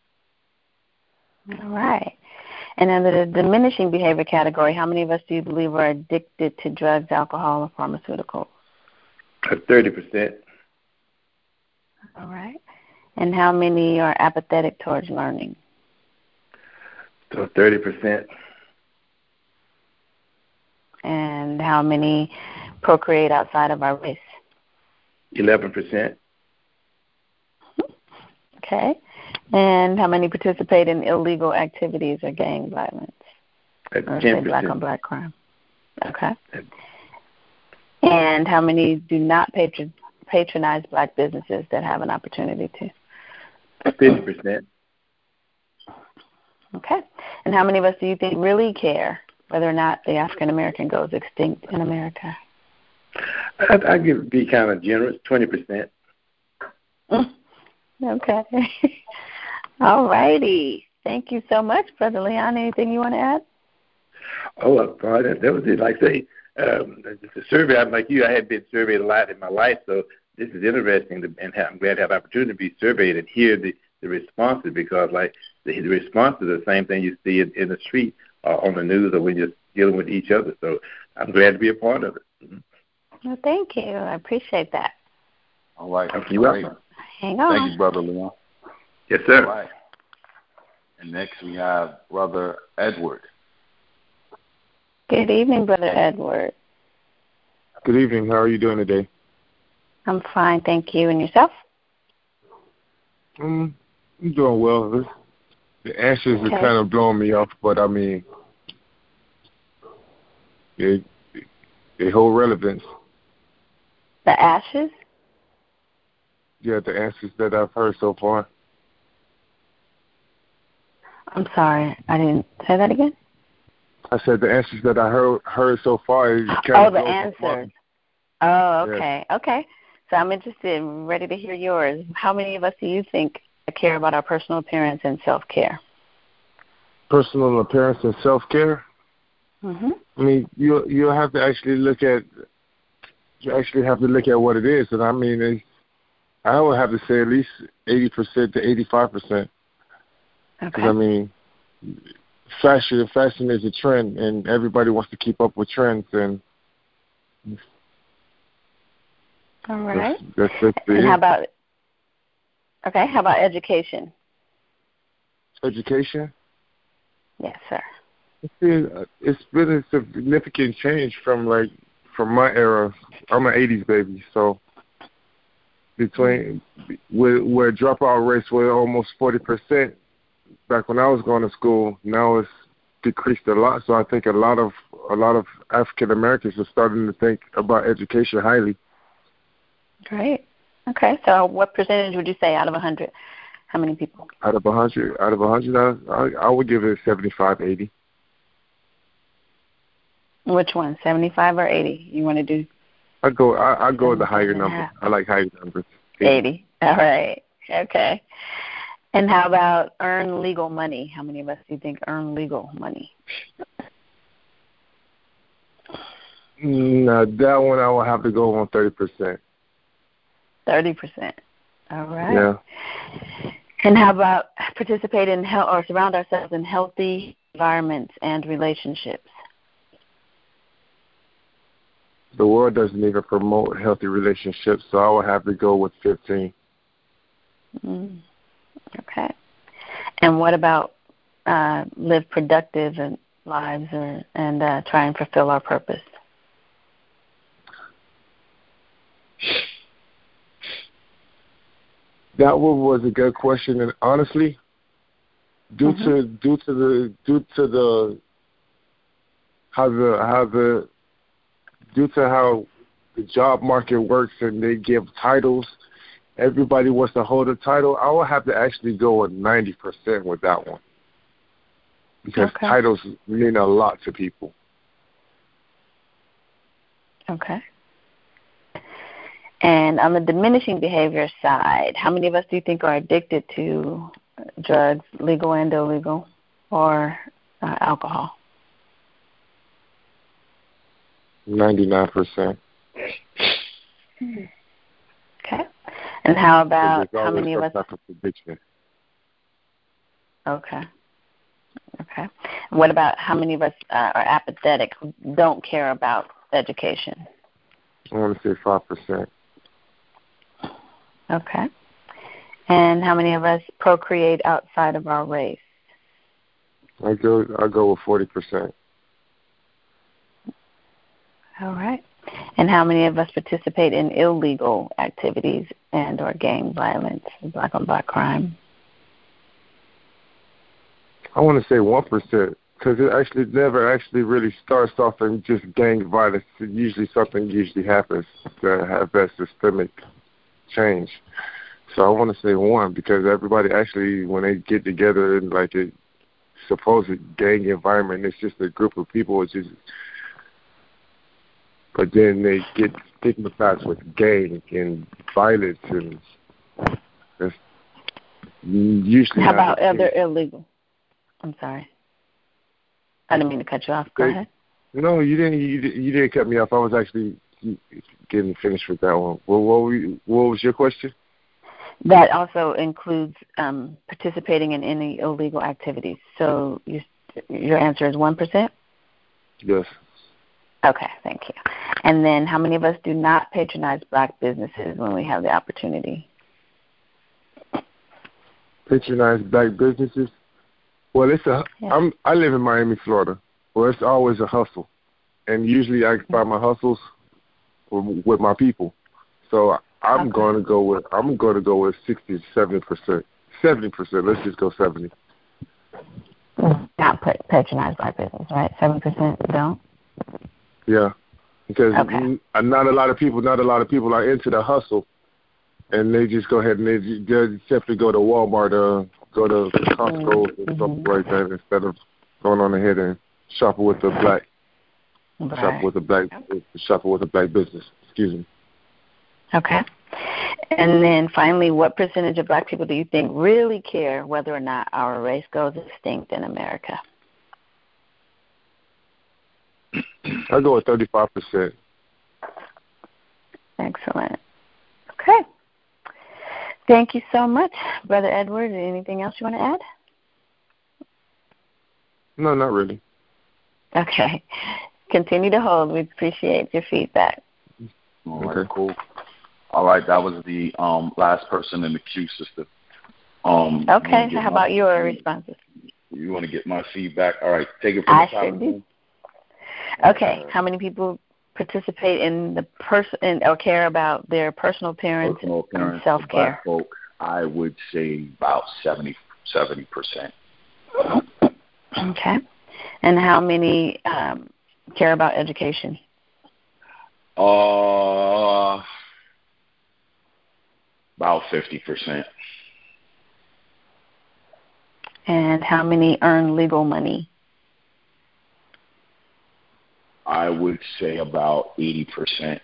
All right. And under the diminishing behavior category, how many of us do you believe are addicted to drugs, alcohol, or pharmaceuticals? thirty percent. All right. And how many are apathetic towards learning? So thirty percent. And how many procreate outside of our race? eleven percent. Okay. And how many participate in illegal activities or gang violence? Or say black on black crime? Okay. And how many do not patron, patronize black businesses that have an opportunity to? fifty percent. Okay. And how many of us do you think really care whether or not the African American goes extinct in America? I, I give be kind of generous, twenty percent. Okay. All righty. Thank you so much, Brother Leon. Anything you want to add? Oh, uh, that, that was it. Like I say, um, the, the survey, I'm like you, I had been surveyed a lot in my life, so this is interesting, to, and I'm glad to have the opportunity to be surveyed and hear the, the responses because, like, the, the responses are the same thing you see in, in the street uh, on the news or when you're dealing with each other. So I'm glad to be a part of it. Mm-hmm. Well, thank you. I appreciate that. All right. You're All welcome. right. Hang on. Thank you, Brother Leon. Yes, sir. All right. And next we have Brother Edward. Good evening, Brother Edward. Good evening. How are you doing today? I'm fine, thank you. And yourself? Um, I'm doing well. The answers Okay. are kind of blowing me off, but I mean, they they hold relevance. The ashes? Yeah, the answers that I've heard so far. I'm sorry, I didn't say that again. I said the answers that I heard heard so far. Is kind Oh, of the blows my answers. mind. Oh, okay, yes. Okay. So I'm interested, ready to hear yours. How many of us do you think care about our personal appearance and self-care? Personal appearance and self-care? Mm-hmm. I mean, you you have to actually look at you actually have to look at what it is, and I mean, it's, I would have to say at least eighty percent to eighty-five percent. Okay. Because I mean, fashion fashion is a trend, and everybody wants to keep up with trends, and all right. That's, that's, that's and it. how about okay? How about education? Education? Yes, sir. It's been, it's been a significant change from like from my era. I'm an eighties baby, so between where, where dropout rates were almost forty percent back when I was going to school, now it's decreased a lot. So I think a lot of a lot of African Americans are starting to think about education highly. Great. Okay. So what percentage would you say out of a hundred How many people? Out of a hundred, out of a hundred, I, I would give it seventy-five, eighty. Which one, seventy-five or eighty? You want to do? I go. I, I go with the higher number. I like higher numbers. eighty. eighty. All right. Okay. And how about earn legal money? How many of us do you think earn legal money? No, that one I will have to go on thirty percent. thirty percent. All right. Yeah. And how about participate in health or surround ourselves in healthy environments and relationships? The world doesn't even promote healthy relationships, so I would have to go with fifteen. Mm. Okay. And what about uh, live productive lives or, and uh, try and fulfill our purpose? That one was a good question, and honestly, due mm-hmm. to due to the due to the how the how the due to how the job market works and they give titles, everybody wants to hold a title. I will have to actually go with ninety percent with that one because okay. titles mean a lot to people. Okay. And on the diminishing behavior side, how many of us do you think are addicted to drugs, legal and illegal, or uh, alcohol? ninety-nine percent. Okay. And how about how many of us? Okay. Okay. What about how many of us uh, are apathetic, who don't care about education? I want to say five percent. Okay. And how many of us procreate outside of our race? I go I go with forty percent. All right. And how many of us participate in illegal activities and or gang violence, black on black crime? I want to say one percent because it actually never actually really starts off in just gang violence. It usually something usually happens that has that systemic change. So I want to say one because everybody actually, when they get together in like a supposed gang environment, it's just a group of people. It's just, but then they get stigmatized with gang and violence, and that's usually. How about other illegal? I'm sorry. I didn't mean to cut you off. Go they, ahead. No, you didn't. You, you didn't cut me off. I was actually getting finished with that one. Well, what, were, what was your question? That also includes um, participating in any illegal activities. So you, your answer is one percent? Yes. Okay, thank you. And then how many of us do not patronize black businesses when we have the opportunity? Patronize black businesses? Well, it's a. Yeah. I'm. I live in Miami, Florida. Well, it's always a hustle, and usually I find my hustles with my people. So I'm okay. going to go with. I'm going to go with sixty, seventy percent. Seventy percent. Let's just go seventy. Not patronize black business, right? Seven percent don't. Yeah, because okay. not a lot of people. Not a lot of people are into the hustle, and they just go ahead and they just simply go to Walmart or go to Costco mm-hmm. or something like that instead of going on ahead and shop with a black right. shop with a black shop with a black business. Excuse me. Okay. And then finally, what percentage of black people do you think really care whether or not our race goes extinct in America? I'll go with thirty-five percent. Excellent. Okay. Thank you so much, Brother Edward. Anything else you want to add? No, not really. Okay. Continue to hold. We appreciate your feedback. All right, okay. Cool. All right, that was the um, last person in the queue, sister. Um, okay, how about your responses? You want to get my feedback? All right, take it from I the top. Sure do. Okay, uh, how many people participate in the person or care about their personal appearance personal appearance and self-care? Black folk, I would say about seventy percent. Okay, and how many um, care about education? Uh, about fifty percent. And how many earn legal money? I would say about eighty percent.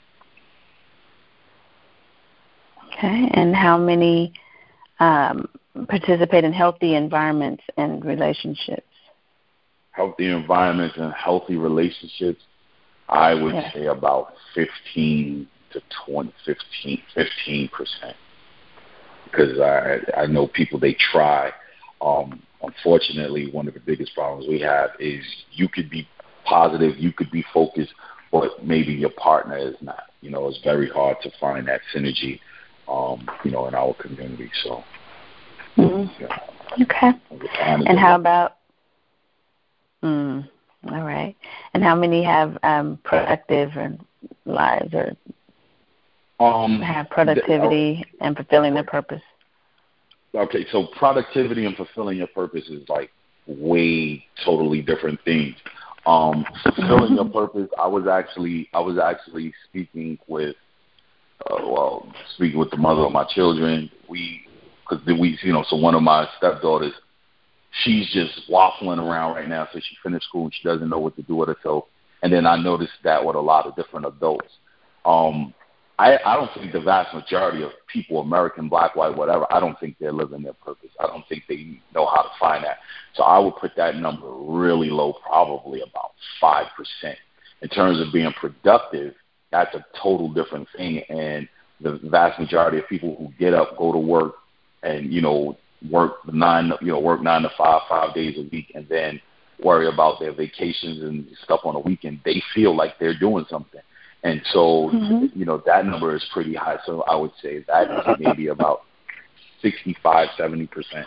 Okay. And how many um, participate in healthy environments and relationships? Healthy environments and healthy relationships, I would yes. say about fifteen to twenty, fifteen, fifteen percent. Because I, I know people, they try. Um, unfortunately, one of the biggest problems we have is you could be positive, you could be focused, but maybe your partner is not. You know, it's very hard to find that synergy, um, you know, in our community. So, mm-hmm. yeah. Okay. And how about, mm, all right. And how many have um, productive lives or um, have productivity th- and fulfilling their purpose? Okay, so productivity and fulfilling your purpose is like way totally different things. Um, fulfilling your purpose, I was actually I was actually speaking with uh, well speaking with the mother of my children. We because we you know so one of my stepdaughters, she's just waffling around right now. So she finished school and she doesn't know what to do with herself. And then I noticed that with a lot of different adults. Um, I, I don't think the vast majority of people, American, black, white, whatever, I don't think they're living their purpose. I don't think they know how to find that. So I would put that number really low, probably about five percent. In terms of being productive, that's a total different thing. And the vast majority of people who get up, go to work, and, you know, work nine, you know, work nine to five, five days a week, and then worry about their vacations and stuff on the weekend, they feel like they're doing something. And so, mm-hmm. you know, that number is pretty high. So I would say that is maybe about sixty-five, seventy percent.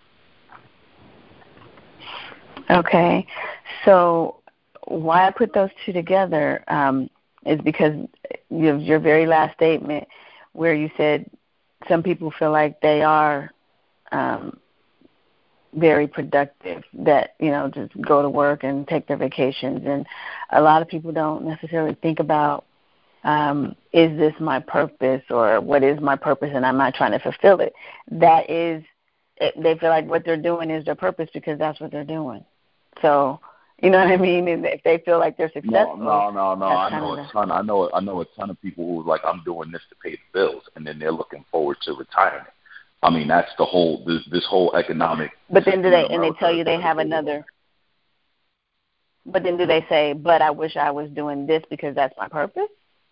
Okay. So why I put those two together um, is because your, your very last statement where you said some people feel like they are um, very productive, that, you know, just go to work and take their vacations. And a lot of people don't necessarily think about, um, is this my purpose, or what is my purpose and am I trying to fulfill it? That is, it, they feel like what they're doing is their purpose because that's what they're doing. So, you know what I mean? And if they feel like they're successful. No, no, no, no. I know a ton. I know. I know a ton of people who are like, I'm doing this to pay the bills, and then they're looking forward to retirement. I mean, that's the whole this this whole economic. But then do they and they tell you they have another. But then do they say, but I wish I was doing this because that's my purpose?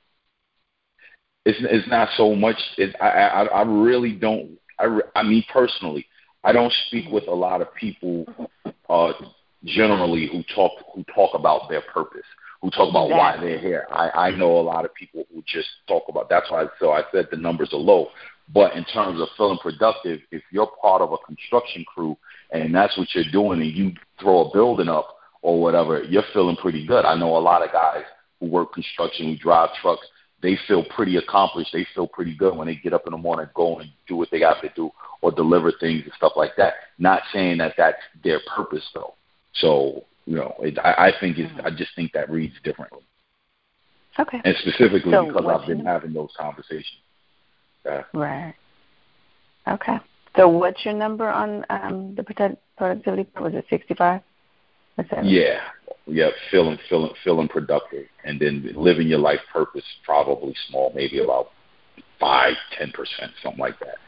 It's it's not so much. It, I, I I really don't. I I mean personally, I don't speak with a lot of people uh, generally who talk who talk about their purpose, who talk about exactly. why they're here. I I know a lot of people who just talk about. That's why. So I said the numbers are low. But in terms of feeling productive, if you're part of a construction crew and that's what you're doing and you throw a building up or whatever, you're feeling pretty good. I know a lot of guys who work construction, who drive trucks, they feel pretty accomplished. They feel pretty good when they get up in the morning, go and do what they got to do or deliver things and stuff like that. Not saying that that's their purpose, though. So, you know, it, I, I think it's, I just think that reads differently. Okay. And specifically so because I've been having those conversations. Uh, right. Okay. So what's your number on um, the productivity? Was it sixty-five? Yeah. Yeah. Feeling, feeling, feeling productive, and then living your life purpose. Probably small, maybe about five, ten percent, something like that.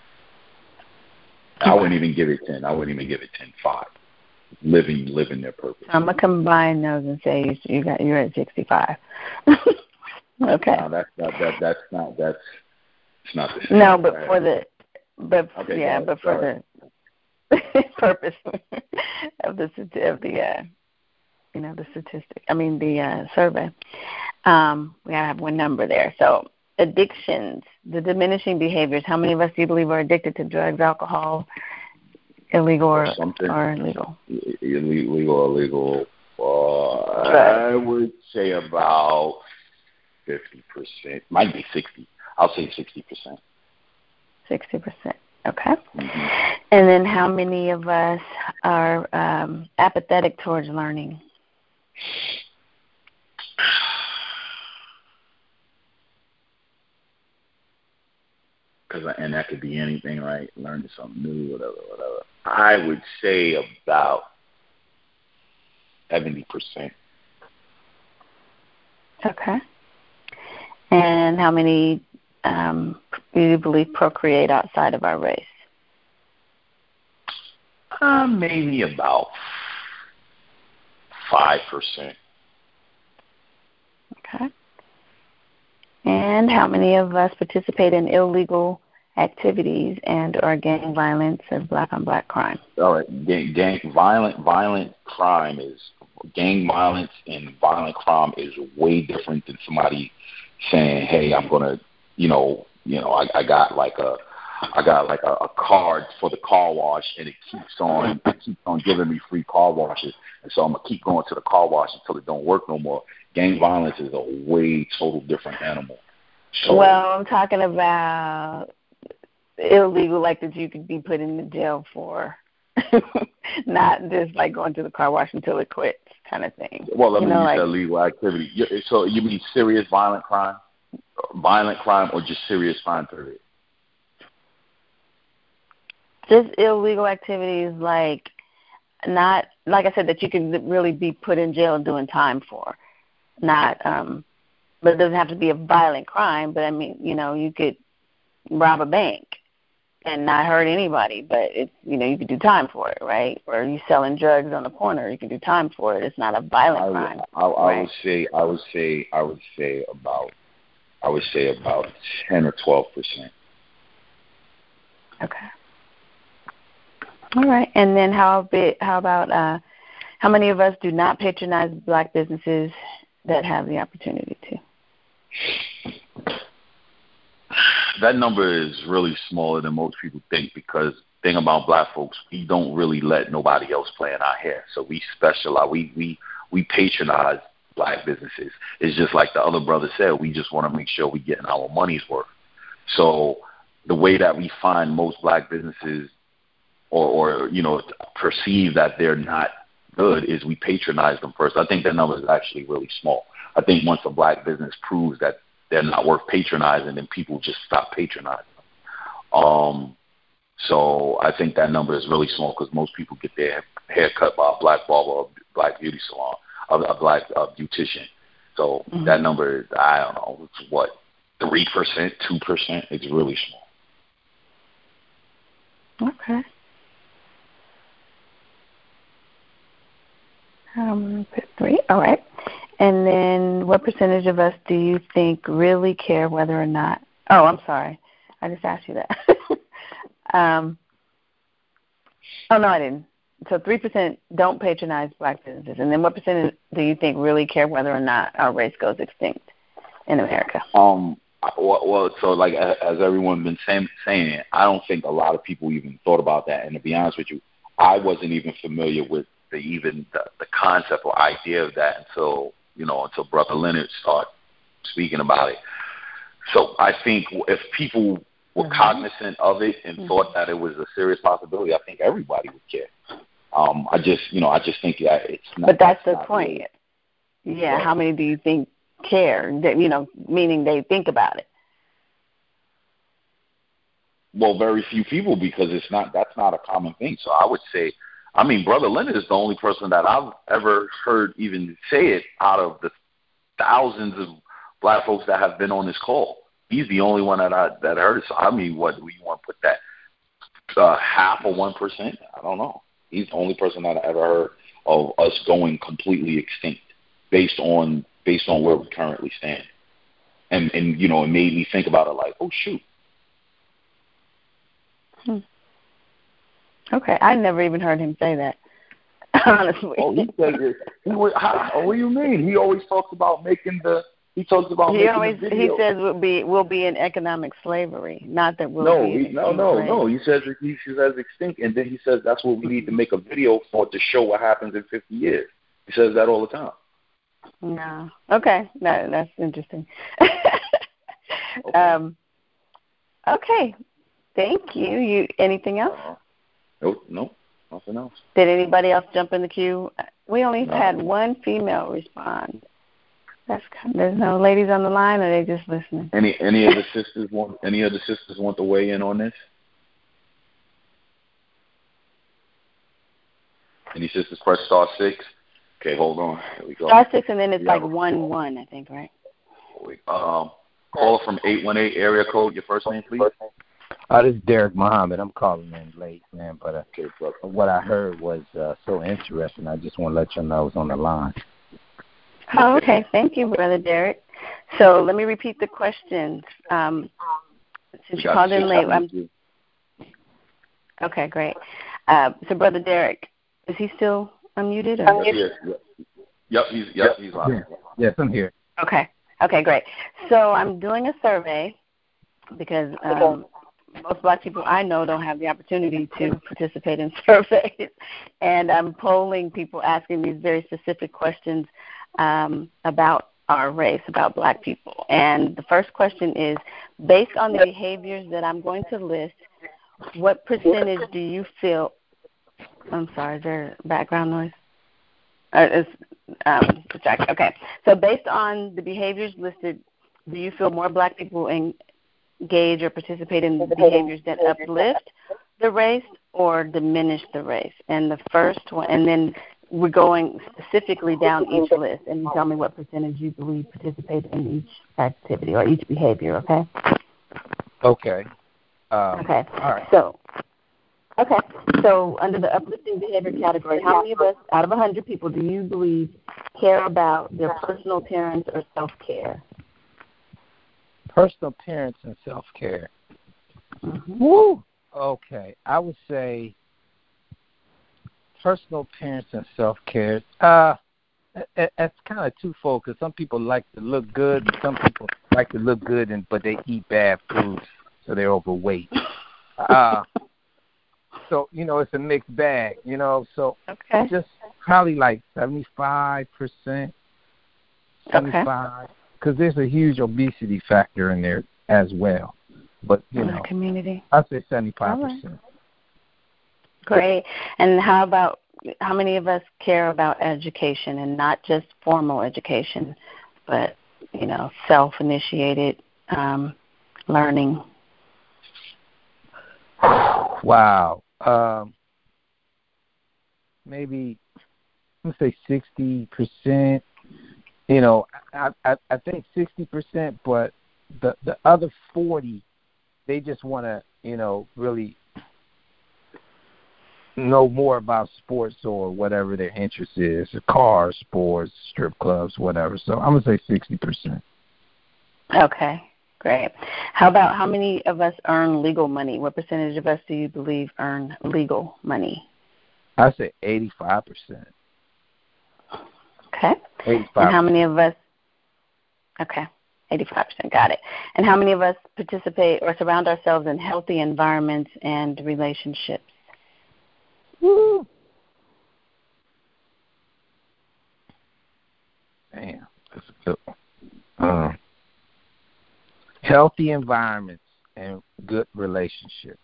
Okay. I wouldn't even give it ten. I wouldn't even give it ten. Five. Living, living their purpose. I'm gonna combine those and say you, you got you're at sixty-five. Okay. No, that's not that. That's not that's. It's not the same. No, but for the, but okay, yeah, but for right. the purpose of the of the uh, you know the statistic. I mean the uh, survey. Um, we gotta have one number there. So addictions, the diminishing behaviors. How many of us do you believe are addicted to drugs, alcohol, illegal or something or illegal? Illegal or illegal. Uh, I would say about fifty percent. Might be sixty. I'll say sixty percent. sixty percent. Okay. Mm-hmm. And then how many of us are um, apathetic towards learning? Cause, and that could be anything, right? Learning something new, whatever, whatever. I would say about seventy percent. Okay. And how many um, do you believe procreate outside of our race? Uh, maybe about five percent. Okay. And how many of us participate in illegal activities and or gang violence or black-on-black crime? All right. Gang, gang, violent, violent crime is, gang violence and violent crime is way different than somebody saying, hey, I'm going to, you know, you know, I, I got like a, I got like a, a card for the car wash, and it keeps on, it keeps on giving me free car washes, and so I'm gonna keep going to the car wash until it don't work no more. Gang violence is a way total different animal. So, well, I'm talking about illegal, like that you could be put in the jail for, not just like going to the car wash until it quits, kind of thing. Well, I mean, you, know, you like, said illegal activity. So you mean serious violent crime, violent crime, or just serious crime period? Just illegal activities, like not like I said, that you can really be put in jail doing time for. Not, um, but it doesn't have to be a violent crime. But I mean, you know, you could rob a bank and not hurt anybody, but it's, you know, you could do time for it, right? Or you selling drugs on the corner, you can do time for it. It's not a violent I, crime. I, I right? would say, I would say, I would say about, I would say about ten or twelve percent. Okay. All right, and then how big, how about uh, how many of us do not patronize black businesses that have the opportunity to? That number is really smaller than most people think, because the thing about black folks, we don't really let nobody else play in our hair. So we specialize, we we we patronize black businesses. It's just like the other brother said, we just want to make sure we're getting our money's worth. So the way that we find most black businesses Or, or, you know, perceive that they're not good is we patronize them first. I think that number is actually really small. I think once a black business proves that they're not worth patronizing, then people just stop patronizing them. Um, so I think that number is really small, because most people get their hair cut by a black barber or a black beauty salon, a, a black uh, beautician. So mm-hmm. that number is, I don't know, it's what, three percent, two percent? It's really small. Okay. Um, three. All right. And then what percentage of us do you think really care whether or not – oh, I'm sorry. I just asked you that. um, oh, no, I didn't. So three percent don't patronize black businesses. And then what percentage do you think really care whether or not our race goes extinct in America? Um. Well, well so like as everyone's been saying, saying, I don't think a lot of people even thought about that. And to be honest with you, I wasn't even familiar with the even the, the concept or idea of that until, you know, until Brother Leonard started speaking about it. So I think if people were mm-hmm. cognizant of it and mm-hmm. thought that it was a serious possibility, I think everybody would care. Um, I just, you know, I just think that it's not. But that's, that's the point. Really, yeah. Right. How many do you think care? That, you know, meaning they think about it. Well, very few people, because it's not. That's not a common thing. So I would say. I mean, Brother Leonard is the only person that I've ever heard even say it out of the thousands of black folks that have been on this call. He's the only one that I that heard it. So I mean, what do you want to put that uh, half or one percent? I don't know. He's the only person that I ever heard of us going completely extinct based on based on where we currently stand. And and you know, it made me think about it like, oh shoot. Hmm. Okay, I never even heard him say that. Honestly. Oh, he says it. He was, how, what do you mean? He always talks about making the. He talks about he making always, the video. He says we'll be we'll be in economic slavery, not that we'll no, be. He, no, no, slave. no. He says he says extinct, and then he says that's what we need to make a video for to show what happens in fifty years. He says that all the time. No. Okay, that that's interesting. okay. Um. Okay. Thank you. You anything else? Uh, no, no, nothing else. Did anybody else jump in the queue? We only no. had one female respond. That's there's no ladies on the line, or are they just listening? Any any of the sisters want any of the sisters want to weigh in on this? Any sisters press star six? Okay, hold on. Here we go. Star six, and then it's Yeah. like one one, I think, right? Um, caller from eight one eight area code. Your first name, please. Uh, this is Derek Muhammad. I'm calling in late, man, but uh, Okay, brother. what I heard was uh, so interesting. I just want to let you know I was on the line. Oh, okay. Thank you, Brother Derek. So let me repeat the questions. Um, since you called in late, I'm okay. Great. Uh, so, Brother Derek, is he still unmuted? Or? Yes, yes. Yep, he's yep, he's on. Yeah. Yes, I'm here. Okay. Okay, great. So I'm doing a survey because um, most Black people I know don't have the opportunity to participate in surveys, and I'm polling people, asking these very specific questions um, about our race, about Black people. And the first question is, based on the behaviors that I'm going to list, what percentage do you feel? I'm sorry, is there background noise? Uh, it's, um, distracted. Okay. So based on the behaviors listed, do you feel more Black people engage or participate in the behaviors that uplift the race or diminish the race? And the first one, and then we're going specifically down each list, and you tell me what percentage you believe participate in each activity or each behavior, okay? Okay. Um, okay. All right. So, okay. So under the uplifting behavior category, how many of us, out of one hundred people, do you believe care about their personal appearance or self-care? Personal appearance and self-care. Mm-hmm. Woo! Okay. I would say personal appearance and self-care. Uh, it's kind of twofold because some people like to look good and some people like to look good, and but they eat bad foods, so they're overweight. Uh, so, you know, it's a mixed bag, you know. So okay. just probably like seventy-five percent, seventy-five, because there's a huge obesity factor in there as well. But, you in know, the community. I'd say seventy-five percent. Right. Great. And how about, how many of us care about education, and not just formal education, but, you know, self-initiated um, learning? Wow. Um, maybe, let's say sixty percent. You know, I, I, I think sixty percent, but the, the other forty, they just want to, you know, really know more about sports or whatever their interest is, cars, sports, strip clubs, whatever. So I'm going to say sixty percent. Okay, great. How about how many of us earn legal money? What percentage of us do you believe earn legal money? I say eighty-five percent. Okay. eighty-five. And how many of us, okay, eighty-five percent, got it. And how many of us participate or surround ourselves in healthy environments and relationships? Woo. Damn, that's a good one. Um, healthy environments and good relationships.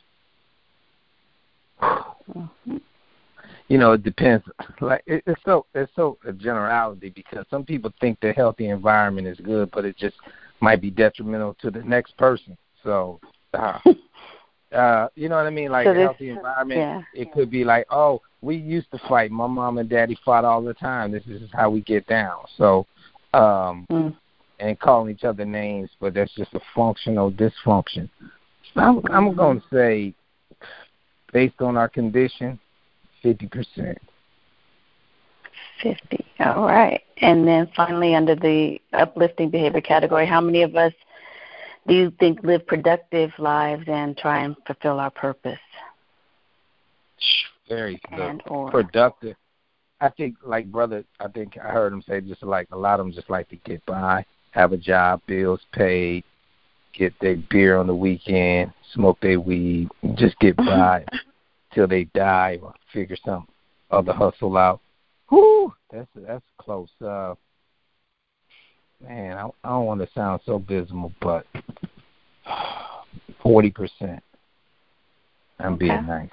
Mm-hmm. You know, it depends. Like it, it's so it's so a generality because some people think the healthy environment is good, but it just might be detrimental to the next person. So, uh, uh, you know what I mean? Like so a this, healthy environment, yeah. It could be like, oh, we used to fight. My mom and daddy fought all the time. This is how we get down. So, um, mm. and calling each other names, but that's just a functional dysfunction. So I'm, mm-hmm. I'm going to say, based on our condition, fifty percent. fifty. All right. And then finally, under the uplifting behavior category, how many of us do you think live productive lives and try and fulfill our purpose? Very good. And or. Productive. I think, like, brother, I think I heard him say just like a lot of them just like to get by, have a job, bills paid, get their beer on the weekend, smoke their weed, just get by till they die or figure some other hustle out. Whoo, that's that's close. Uh, man, I, I don't want to sound so dismal, but forty percent. I'm okay. being nice.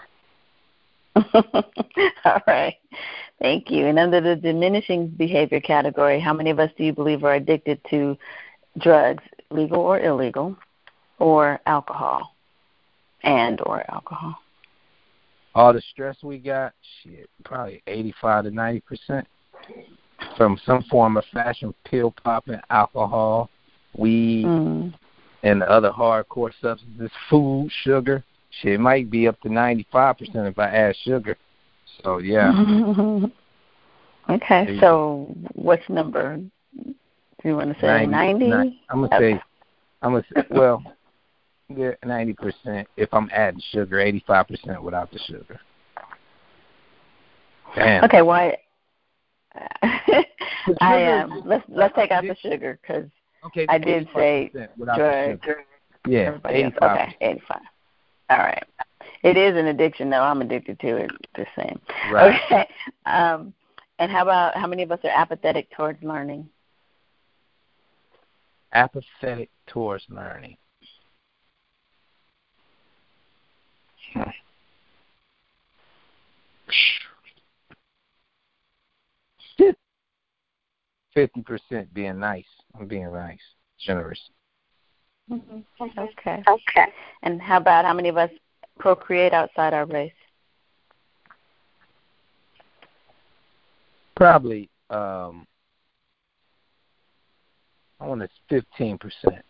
All right. Thank you. And under the diminishing behavior category, how many of us do you believe are addicted to drugs, legal or illegal, or alcohol, and or alcohol? all the stress we got, shit, probably eighty-five to ninety percent from some form of fashion, pill popping, alcohol, weed, mm. and the other hardcore substances, food, sugar. Shit, it might be up to ninety-five percent if I add sugar. So, yeah. Okay, so what's number? Do you want to say ninety? ninety? I'm going to okay. say, I'm going to say, well, yeah, ninety percent if I'm adding sugar, eighty-five percent without the sugar. Damn. Okay, why? I am. Um, let's let's take out the sugar because okay, I did say drug. Yeah, eighty-five. Okay, eighty-five. All right. It is an addiction, though. I'm addicted to it. The same. Right. Okay. Um, and how about how many of us are apathetic towards learning? Apathetic towards learning. Hmm. Fifty percent being nice. I'm being nice, generous. Mm-hmm. Okay. Okay. And how about how many of us procreate outside our race? Probably, um, I want to fifteen percent.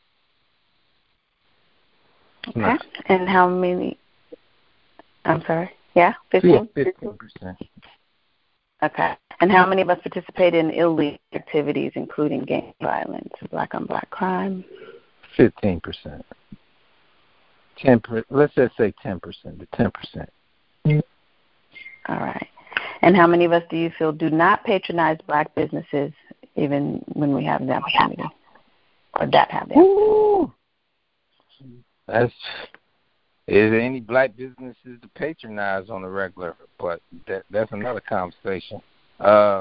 Okay. Nice. And how many? I'm sorry. Yeah, fifteen. Yeah, fifteen percent. Okay. And how many of us participate in illegal activities, including gang violence, black on black crime? Fifteen percent. Ten. Per, let's just say ten percent. The ten percent. All right. And how many of us do you feel do not patronize black businesses, even when we have the opportunity, or that have the opportunity? That's. Is there any black businesses to patronize on the regular? But that that's another conversation. Uh,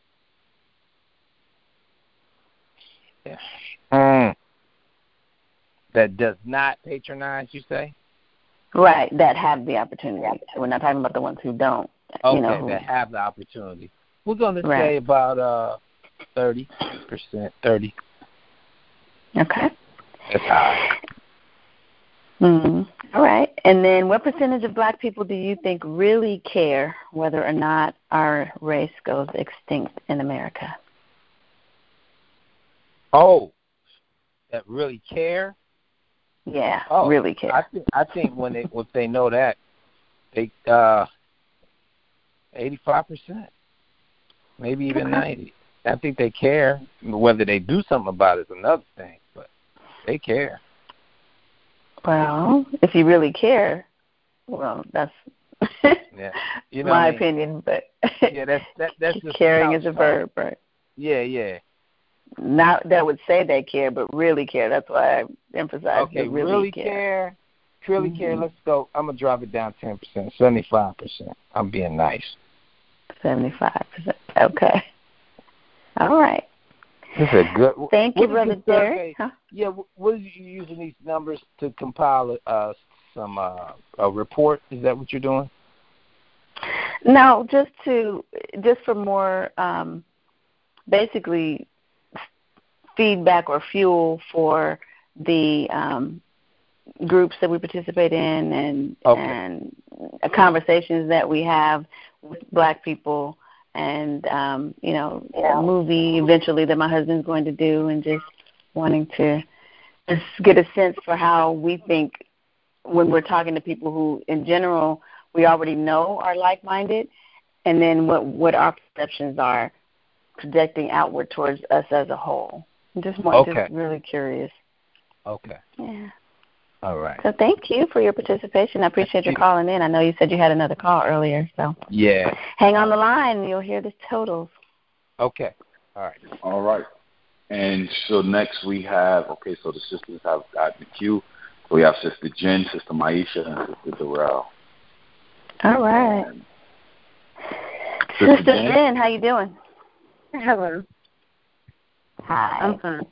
yeah. mm. That does not patronize, you say? Right, that have the opportunity. We're not talking about the ones who don't. Okay, you know, who, that have the opportunity. We're going to right. say about uh, thirty percent, thirty. Okay. That's high. Mm-hmm. All right. And then what percentage of black people do you think really care whether or not our race goes extinct in America? Oh, that really care? Yeah, oh, really care. I think I think when they if they know that, they uh, eighty-five percent, maybe even okay. ninety. I think they care. Whether they do something about it is another thing, but they care. Well, if you really care, well, that's yeah. you know my I mean? opinion. But yeah, that's that, that's just caring is a verb, right? Yeah, yeah. Not that would say they care, but really care. That's why I emphasize. Okay, really, really care. care. Really mm-hmm. care. Let's go. I'm gonna drop it down ten percent, seventy-five percent. I'm being nice. Seventy-five percent. Okay. All right. This is a good. Thank you, Brother Derek. Huh? Yeah, what are you using these numbers to compile uh, some uh, a report? Is that what you're doing? No, just to just for more, um, basically, feedback or fuel for the um, groups that we participate in and okay. and conversations that we have with Black people. And, um, you know, a movie eventually that my husband's going to do, and just wanting to just get a sense for how we think when we're talking to people who, in general, we already know are like-minded, and then what, what our perceptions are projecting outward towards us as a whole. I'm just, more, okay. just really curious. Okay. Yeah. All right. So thank you for your participation. I appreciate your calling in. I know you said you had another call earlier, so yeah. Hang on the line. You'll hear the totals. Okay. All right. All right. And so next we have, okay, so the sisters have got the queue. So we have Sister Jen, Sister Maisha, and Sister Darrell. All right. And Sister, Sister Jen, Jen, how you doing? Hello. Hi. I'm fine.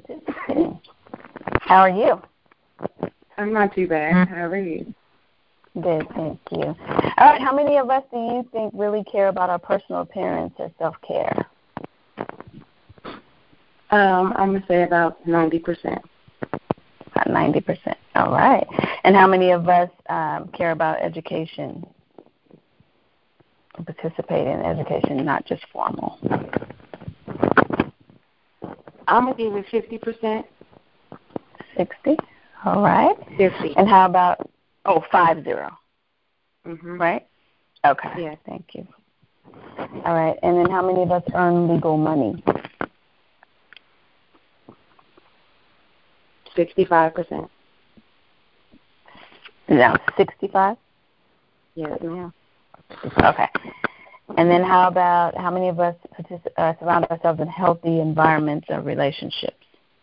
How are you? I'm not too bad. How are you? Good, thank you. All right, how many of us do you think really care about our personal appearance or self-care? Um, I'm going to say about ninety percent. About ninety percent. All right. And how many of us um, care about education, participate in education, not just formal? I'm going to give it fifty percent. sixty. All right. fifty. And how about, oh, five zero. Mm-hmm. Right? Okay. Yeah. Thank you. All right. And then how many of us earn legal money? sixty-five percent. No, sixty-five? Yes, ma'am. Okay. And then how about how many of us partic- uh, surround ourselves in healthy environments or relationships?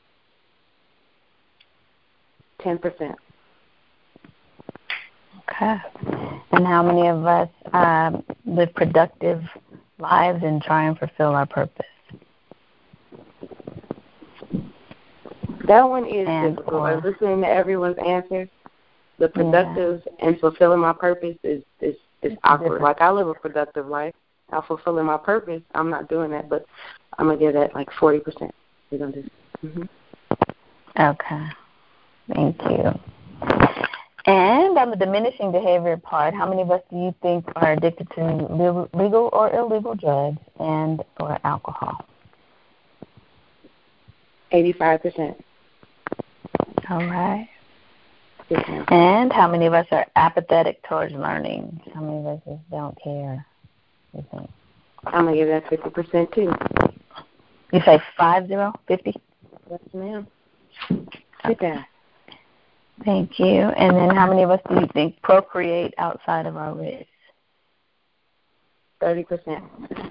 ten percent. Okay. And how many of us um, live productive lives and try and fulfill our purpose? That one is and difficult. Or, like listening to everyone's answers, the productive yeah. and fulfilling my purpose is is, is awkward. Different. Like I live a productive life. I'm fulfilling my purpose. I'm not doing that, but I'm gonna give that like forty percent. We're gonna do. Mm-hmm. Okay. Thank you. And on the diminishing behavior part, how many of us do you think are addicted to legal or illegal drugs and or alcohol? eighty-five percent. All right. Yes, ma'am. And how many of us are apathetic towards learning? How many of us just don't care? You think? I'm going to give that fifty percent too. You say five zero, fifty? Yes, ma'am. Sit down. Thank you. And then how many of us do you think procreate outside of our race? thirty percent.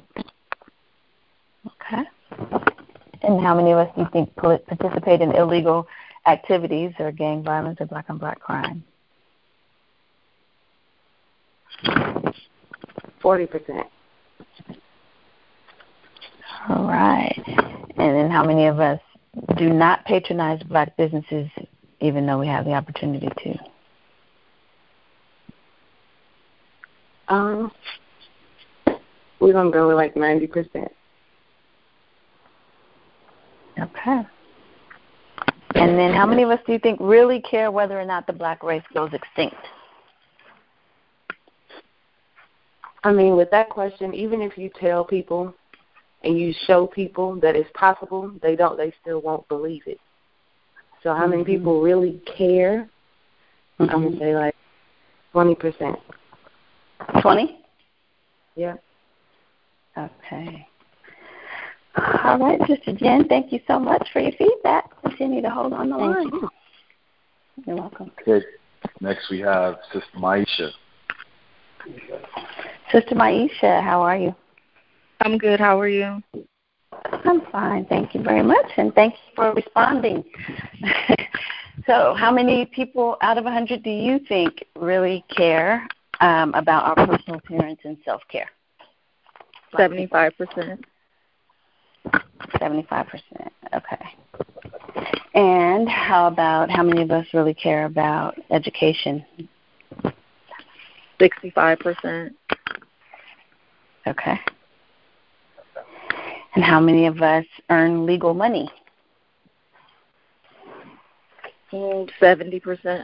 Okay. And how many of us do you think participate in illegal activities or gang violence or black on black crime? forty percent. All right. And then how many of us do not patronize black businesses even though we have the opportunity to? Um, we're going to go with like ninety percent. Okay. And then how many of us do you think really care whether or not the black race goes extinct? I mean, with that question, even if you tell people and you show people that it's possible, they don't. They still won't believe it. So how many Mm-hmm. people really care? Mm-hmm. I'm going to say like twenty percent. twenty? Yeah. Okay. All right, Sister Jen, thank you so much for your feedback. Continue to hold on the Thank line. you. You're welcome. Okay. Next we have Sister Maisha. Sister Maisha, how are you? I'm good. How are you? I'm fine. Thank you very much, and thank you for responding. So how many people out of one hundred do you think really care um, about our personal appearance and self-care? seventy-five percent. seventy-five percent. Okay. And how about how many of us really care about education? sixty-five percent. Okay. And how many of us earn legal money? seventy percent.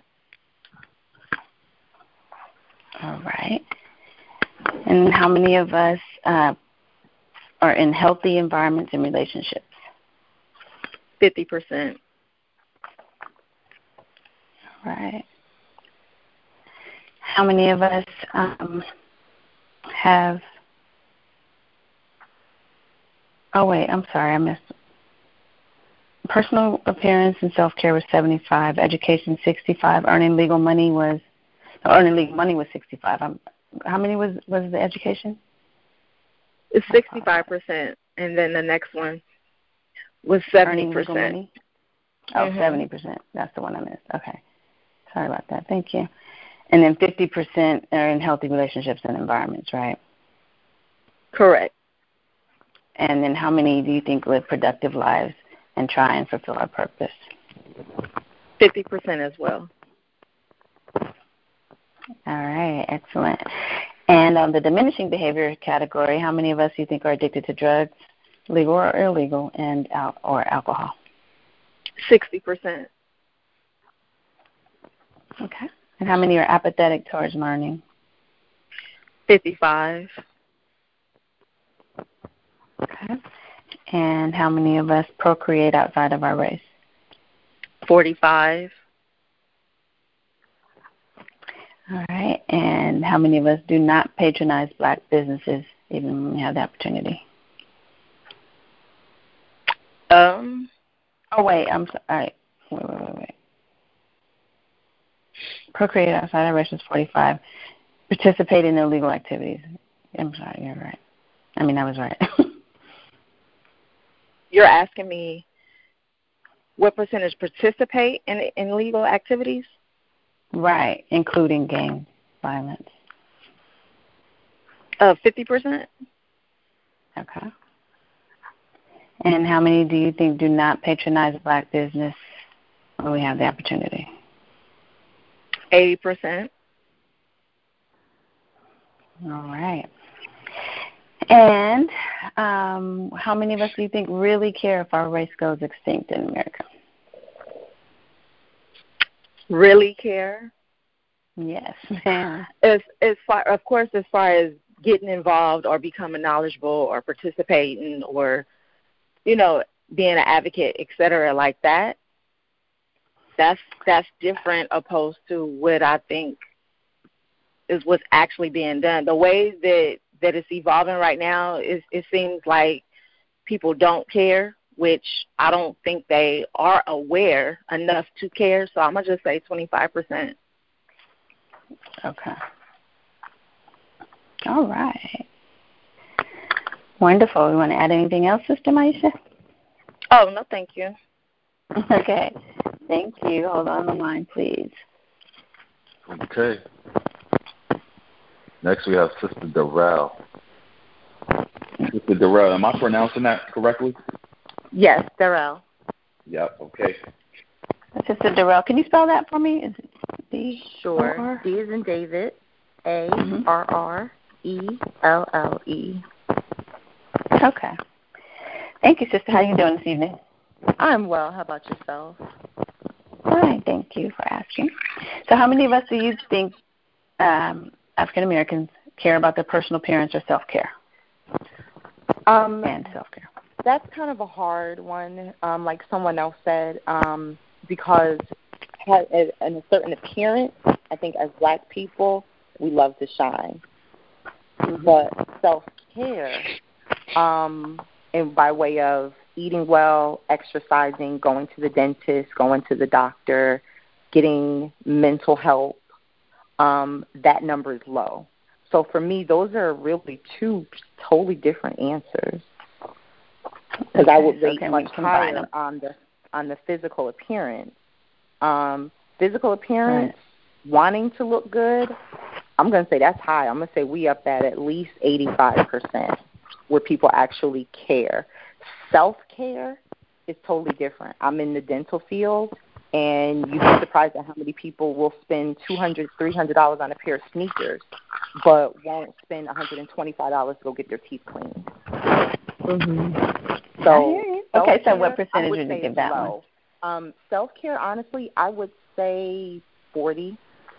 All right. And how many of us uh, are in healthy environments and relationships? fifty percent. All right. How many of us um, have... Oh, wait, I'm sorry, I missed. Personal appearance and self-care was seventy-five, education sixty-five, earning legal money was, no, earning legal money was sixty-five. I'm, how many was, was the education? It's sixty-five percent, and then the next one was seventy percent. Earning legal money? Oh, mm-hmm. seventy percent. That's the one I missed. Okay. Sorry about that. Thank you. And then fifty percent are in healthy relationships and environments, right? Correct. And then how many do you think live productive lives and try and fulfill our purpose? fifty percent as well. All right, excellent. And on the diminishing behavior category, how many of us do you think are addicted to drugs, legal or illegal, and al- or alcohol? sixty percent. Okay. And how many are apathetic towards learning? fifty-five. Okay. And how many of us procreate outside of our race? forty-five. All right. And how many of us do not patronize black businesses even when we have the opportunity? Um. Oh, wait. I'm sorry. All right. Wait, wait, wait, wait. Procreate outside our race is forty-five. Participate in illegal activities. I'm sorry. You're right. I mean, I was right. You're asking me what percentage participate in, in illegal activities? Right, including gang violence. Uh, fifty percent. Okay. And how many do you think do not patronize black business when we have the opportunity? eighty percent. All right. And um, how many of us do you think really care if our race goes extinct in America? Really care? Yes, ma'am. As, as far, of course, as far as getting involved or becoming knowledgeable or participating or, you know, being an advocate, et cetera, like that, that's that's different opposed to what I think is what's actually being done. The way that, that it's evolving right now, is it seems like people don't care, which I don't think they are aware enough to care. So I'm going to just say twenty-five percent. Okay. All right. Wonderful. You want to add anything else, Sister Maisha? Oh, no, thank you. Okay. Thank you. Hold on the line, please. Okay. Next, we have Sister Darrell. Sister Darrell, am I pronouncing that correctly? Yes, Darrell. Yep, okay. Sister Darrell, can you spell that for me? Is it D? Sure. R-R? D is in David. A R R E L L E. Okay. Thank you, Sister. How are you doing this evening? I'm well. How about yourself? All right. Thank you for asking. So how many of us do you think um, African Americans care about their personal appearance or self-care? Um, and self-care. That's kind of a hard one, um, like someone else said, um, because has, in a certain appearance, I think as black people, we love to shine. Mm-hmm. But self-care, um, and by way of eating well, exercising, going to the dentist, going to the doctor, getting mental help, um, that number is low. So for me, those are really two totally different answers. Because okay, I would rate so much higher on the on the physical appearance. Um, physical appearance, right. Wanting to look good, I'm going to say that's high. I'm going to say we up at at least eighty-five percent where people actually care. Self-care is totally different. I'm in the dental field, and you'd be surprised at how many people will spend two hundred dollars, three hundred dollars on a pair of sneakers, but won't spend one hundred twenty-five dollars to go get their teeth cleaned. Mm-hmm. So, okay, so what percentage would you give that low. one? Um, self-care, honestly, I would say forty.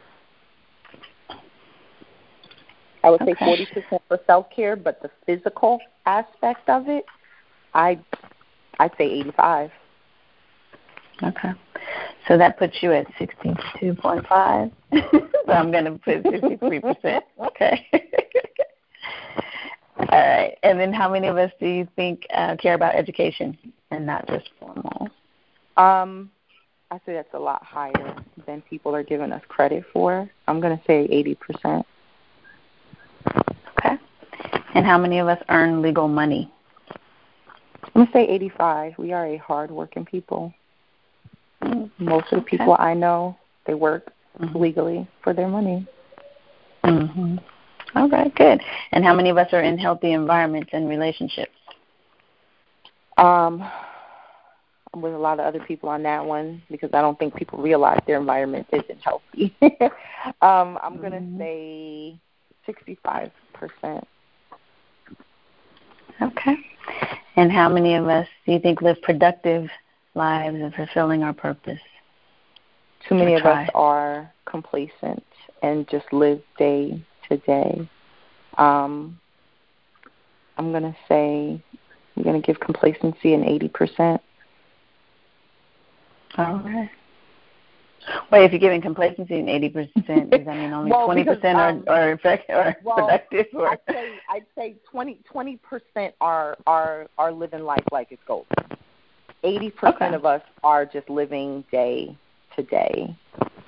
I would okay. say forty percent for self-care, but the physical aspect of it, I, I'd say eighty-five. Okay. So that puts you at sixty-two point five. So I'm going to put sixty-three percent. Okay. All right. And then how many of us do you think uh, care about education and not just formal? Um, I say that's a lot higher than people are giving us credit for. I'm going to say eighty percent. Okay. And how many of us earn legal money? I'm going to say eighty-five. We are a hard-working people. Most of the people okay. I know, they work mm-hmm. legally for their money. Mm-hmm. All right, good. And how many of us are in healthy environments and relationships? Um, I'm with a lot of other people on that one because I don't think people realize their environment isn't healthy. um, I'm mm-hmm. going to say sixty-five percent. Okay. And how many of us do you think live productive lives and fulfilling our purpose? Too many of us are complacent and just live day to day. Um, I'm going to say I'm going to give complacency an eighty percent. All right. Wait, if you're giving complacency an eighty percent, does that mean only well, twenty percent um, are, are effective or well, productive? Or? I'd say I'd say twenty percent are are are living life like it's golden. Eighty percent okay. of us are just living day to day.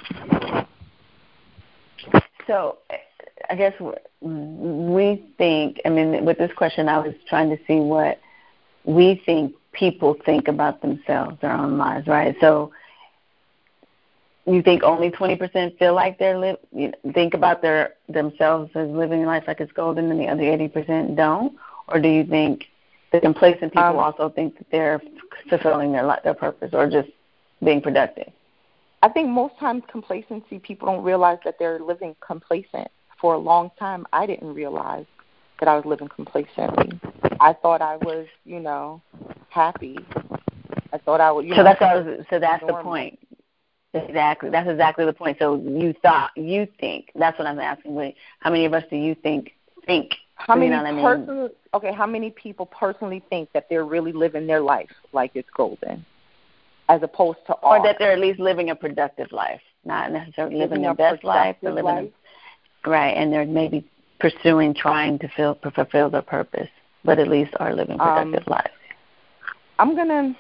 So, I guess we think. I mean, with this question, I was trying to see what we think people think about themselves, their own lives, right? So. You think only twenty percent feel like they're li- you think about their themselves as living life like it's golden, and the other eighty percent don't? Or do you think the complacent people um, also think that they're fulfilling their their purpose or just being productive? I think most times complacency, people don't realize that they're living complacent. For a long time, I didn't realize that I was living complacently. I thought I was, you know, happy. I thought I would. You so know, that's what I was, so that's normal. the point. Exactly. That's exactly the point. So you thought, you think, that's what I'm asking. Wait, how many of us do you think think? How many you know what I mean? personally, okay, how many people personally think that they're really living their life like it's golden as opposed to Or art? that they're at least living a productive life, not necessarily living, living their best life, but living life. A, right, and they're maybe pursuing, trying to feel, to fulfill their purpose, but at least are living productive um, lives. I'm going to,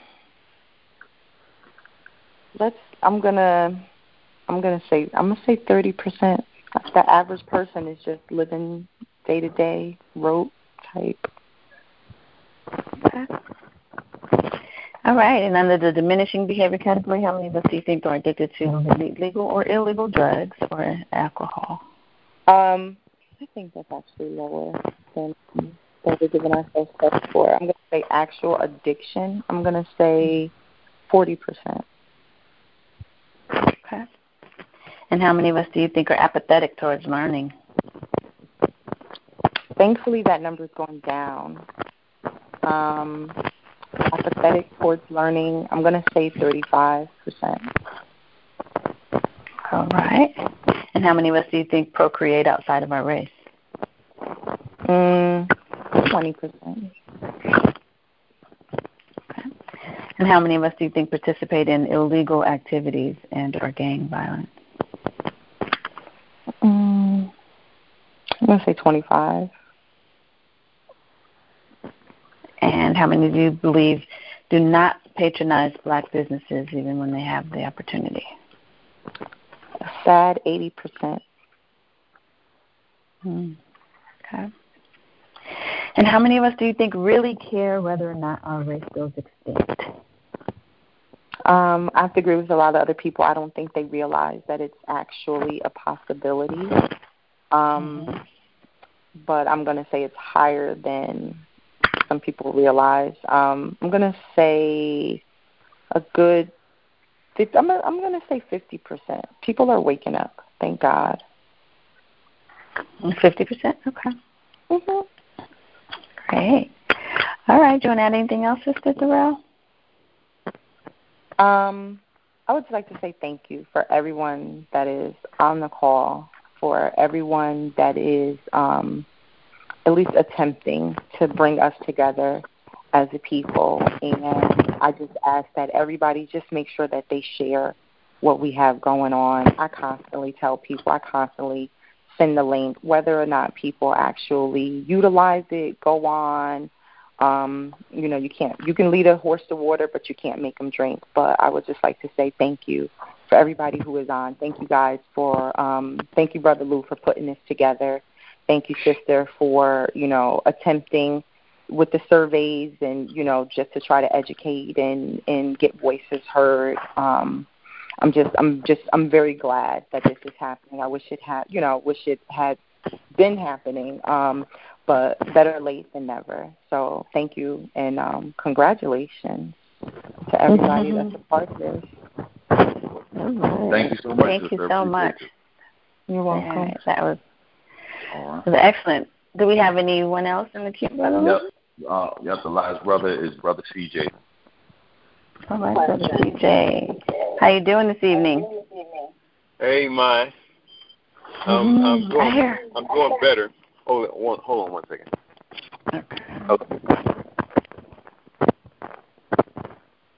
let's, I'm gonna, I'm gonna say, I'm gonna say thirty percent. The average person is just living day to day, rote type. Okay. All right, and under the diminishing behavior category, how many of us do you think are addicted to legal or illegal drugs or alcohol? Um, I think that's actually lower than what we're giving ourselves credit for. I'm gonna say actual addiction. I'm gonna say forty percent. Okay. And how many of us do you think are apathetic towards learning? Thankfully, that number is going down. Um, apathetic towards learning, I'm going to say thirty-five percent. All right. And how many of us do you think procreate outside of our race? Mm, twenty percent. And how many of us do you think participate in illegal activities and or gang violence? Mm, I'm going to say twenty-five. And how many do you believe do not patronize black businesses even when they have the opportunity? A sad eighty percent. Hmm. Okay. And how many of us do you think really care whether or not our race goes extinct? Um, I have to agree with a lot of other people. I don't think they realize that it's actually a possibility. Um, mm-hmm. But I'm going to say it's higher than some people realize. Um, I'm going to say a good, I'm, I'm going to say fifty percent. People are waking up, thank God. fifty percent? Okay. Mm-hmm. Great. All right. Do you want to add anything else, Sister Darrell? Um, I would like to say thank you for everyone that is on the call, for everyone that is um, at least attempting to bring us together as a people. And I just ask that everybody just make sure that they share what we have going on. I constantly tell people, I constantly send the link, whether or not people actually utilize it, go on. Um, you know, you can't, you can lead a horse to water, but you can't make them drink. But I would just like to say thank you for everybody who is on. Thank you guys for, um, thank you, Brother Lou, for putting this together. Thank you, sister, for, you know, attempting with the surveys and, you know, just to try to educate and, and get voices heard. Um, I'm just, I'm just, I'm very glad that this is happening. I wish it had, you know, wish it had been happening. Um, but better late than never. So thank you, and um, congratulations to everybody that's a part of this. Thank you so much. Thank you so much. You're welcome. Right, that was, right. was excellent. Do we have anyone else in the queue, Brother? Yep. Uh, yep, the last brother is Brother C J. All right, Brother C J. How you doing this evening? Hey, my. Um, mm-hmm. I'm doing. I'm doing better. Hold on one. Hold on one second. Okay. Okay.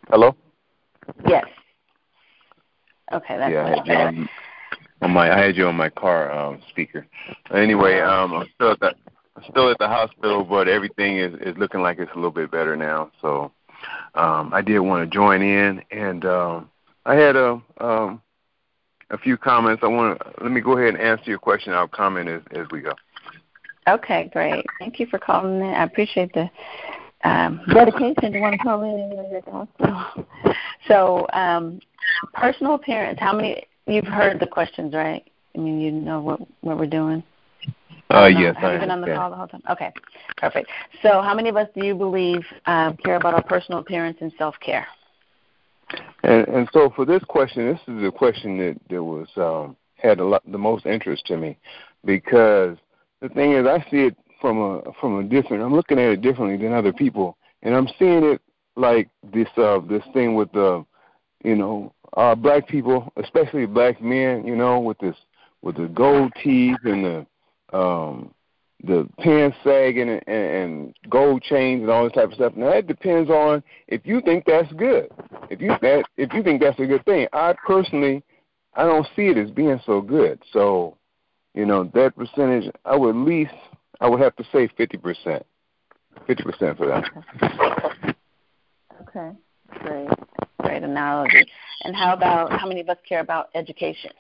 Hello? Yes. Okay, that's yeah, I much had you better. on, on my I had you on my car um, speaker. Anyway, um, I'm still at the I'm still at the hospital, but everything is, is looking like it's a little bit better now. So um, I did want to join in, and um, I had a um, a few comments. I want to let me go ahead and answer your question. I'll comment as, as we go. Okay, great. Thank you for calling in. I appreciate the um, dedication to want to call in and at the hospital. So, um, personal appearance. How many? You've heard the questions, right? I mean, you know what what we're doing. Uh, yes, Have I you been on the understand. call the whole time? Okay, perfect. So, how many of us do you believe um, care about our personal appearance and self care? And, and so for this question, this is a question that, that was um, had a lot, the most interest to me, because the thing is, I see it from a from a different. I'm looking at it differently than other people, and I'm seeing it like this uh, this thing with the, you know, uh, black people, especially black men, you know, with this with the gold teeth and the um, the pants sagging and, and, and gold chains and all this type of stuff. Now that depends on if you think that's good. If you that if you think that's a good thing, I personally I don't see it as being so good. So, you know, that percentage, I would at least I would have to say fifty percent, fifty percent for that. Okay, great, great analogy. And how about how many of us care about education?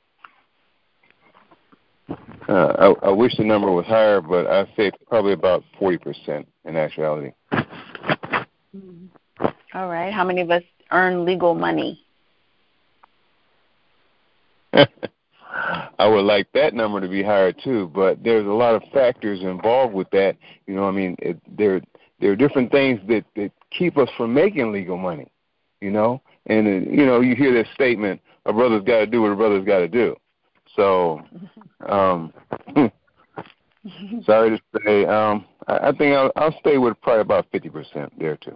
Uh, I, I wish the number was higher, but I'd say probably about forty percent in actuality. Mm-hmm. All right. How many of us earn legal money? I would like that number to be higher too, but there's a lot of factors involved with that. You know, I mean, it, there there are different things that, that keep us from making legal money. You know, and uh, you know, you hear this statement: "A brother's got to do what a brother's got to do." So, um, sorry to say, um, I, I think I'll, I'll stay with probably about fifty percent there too.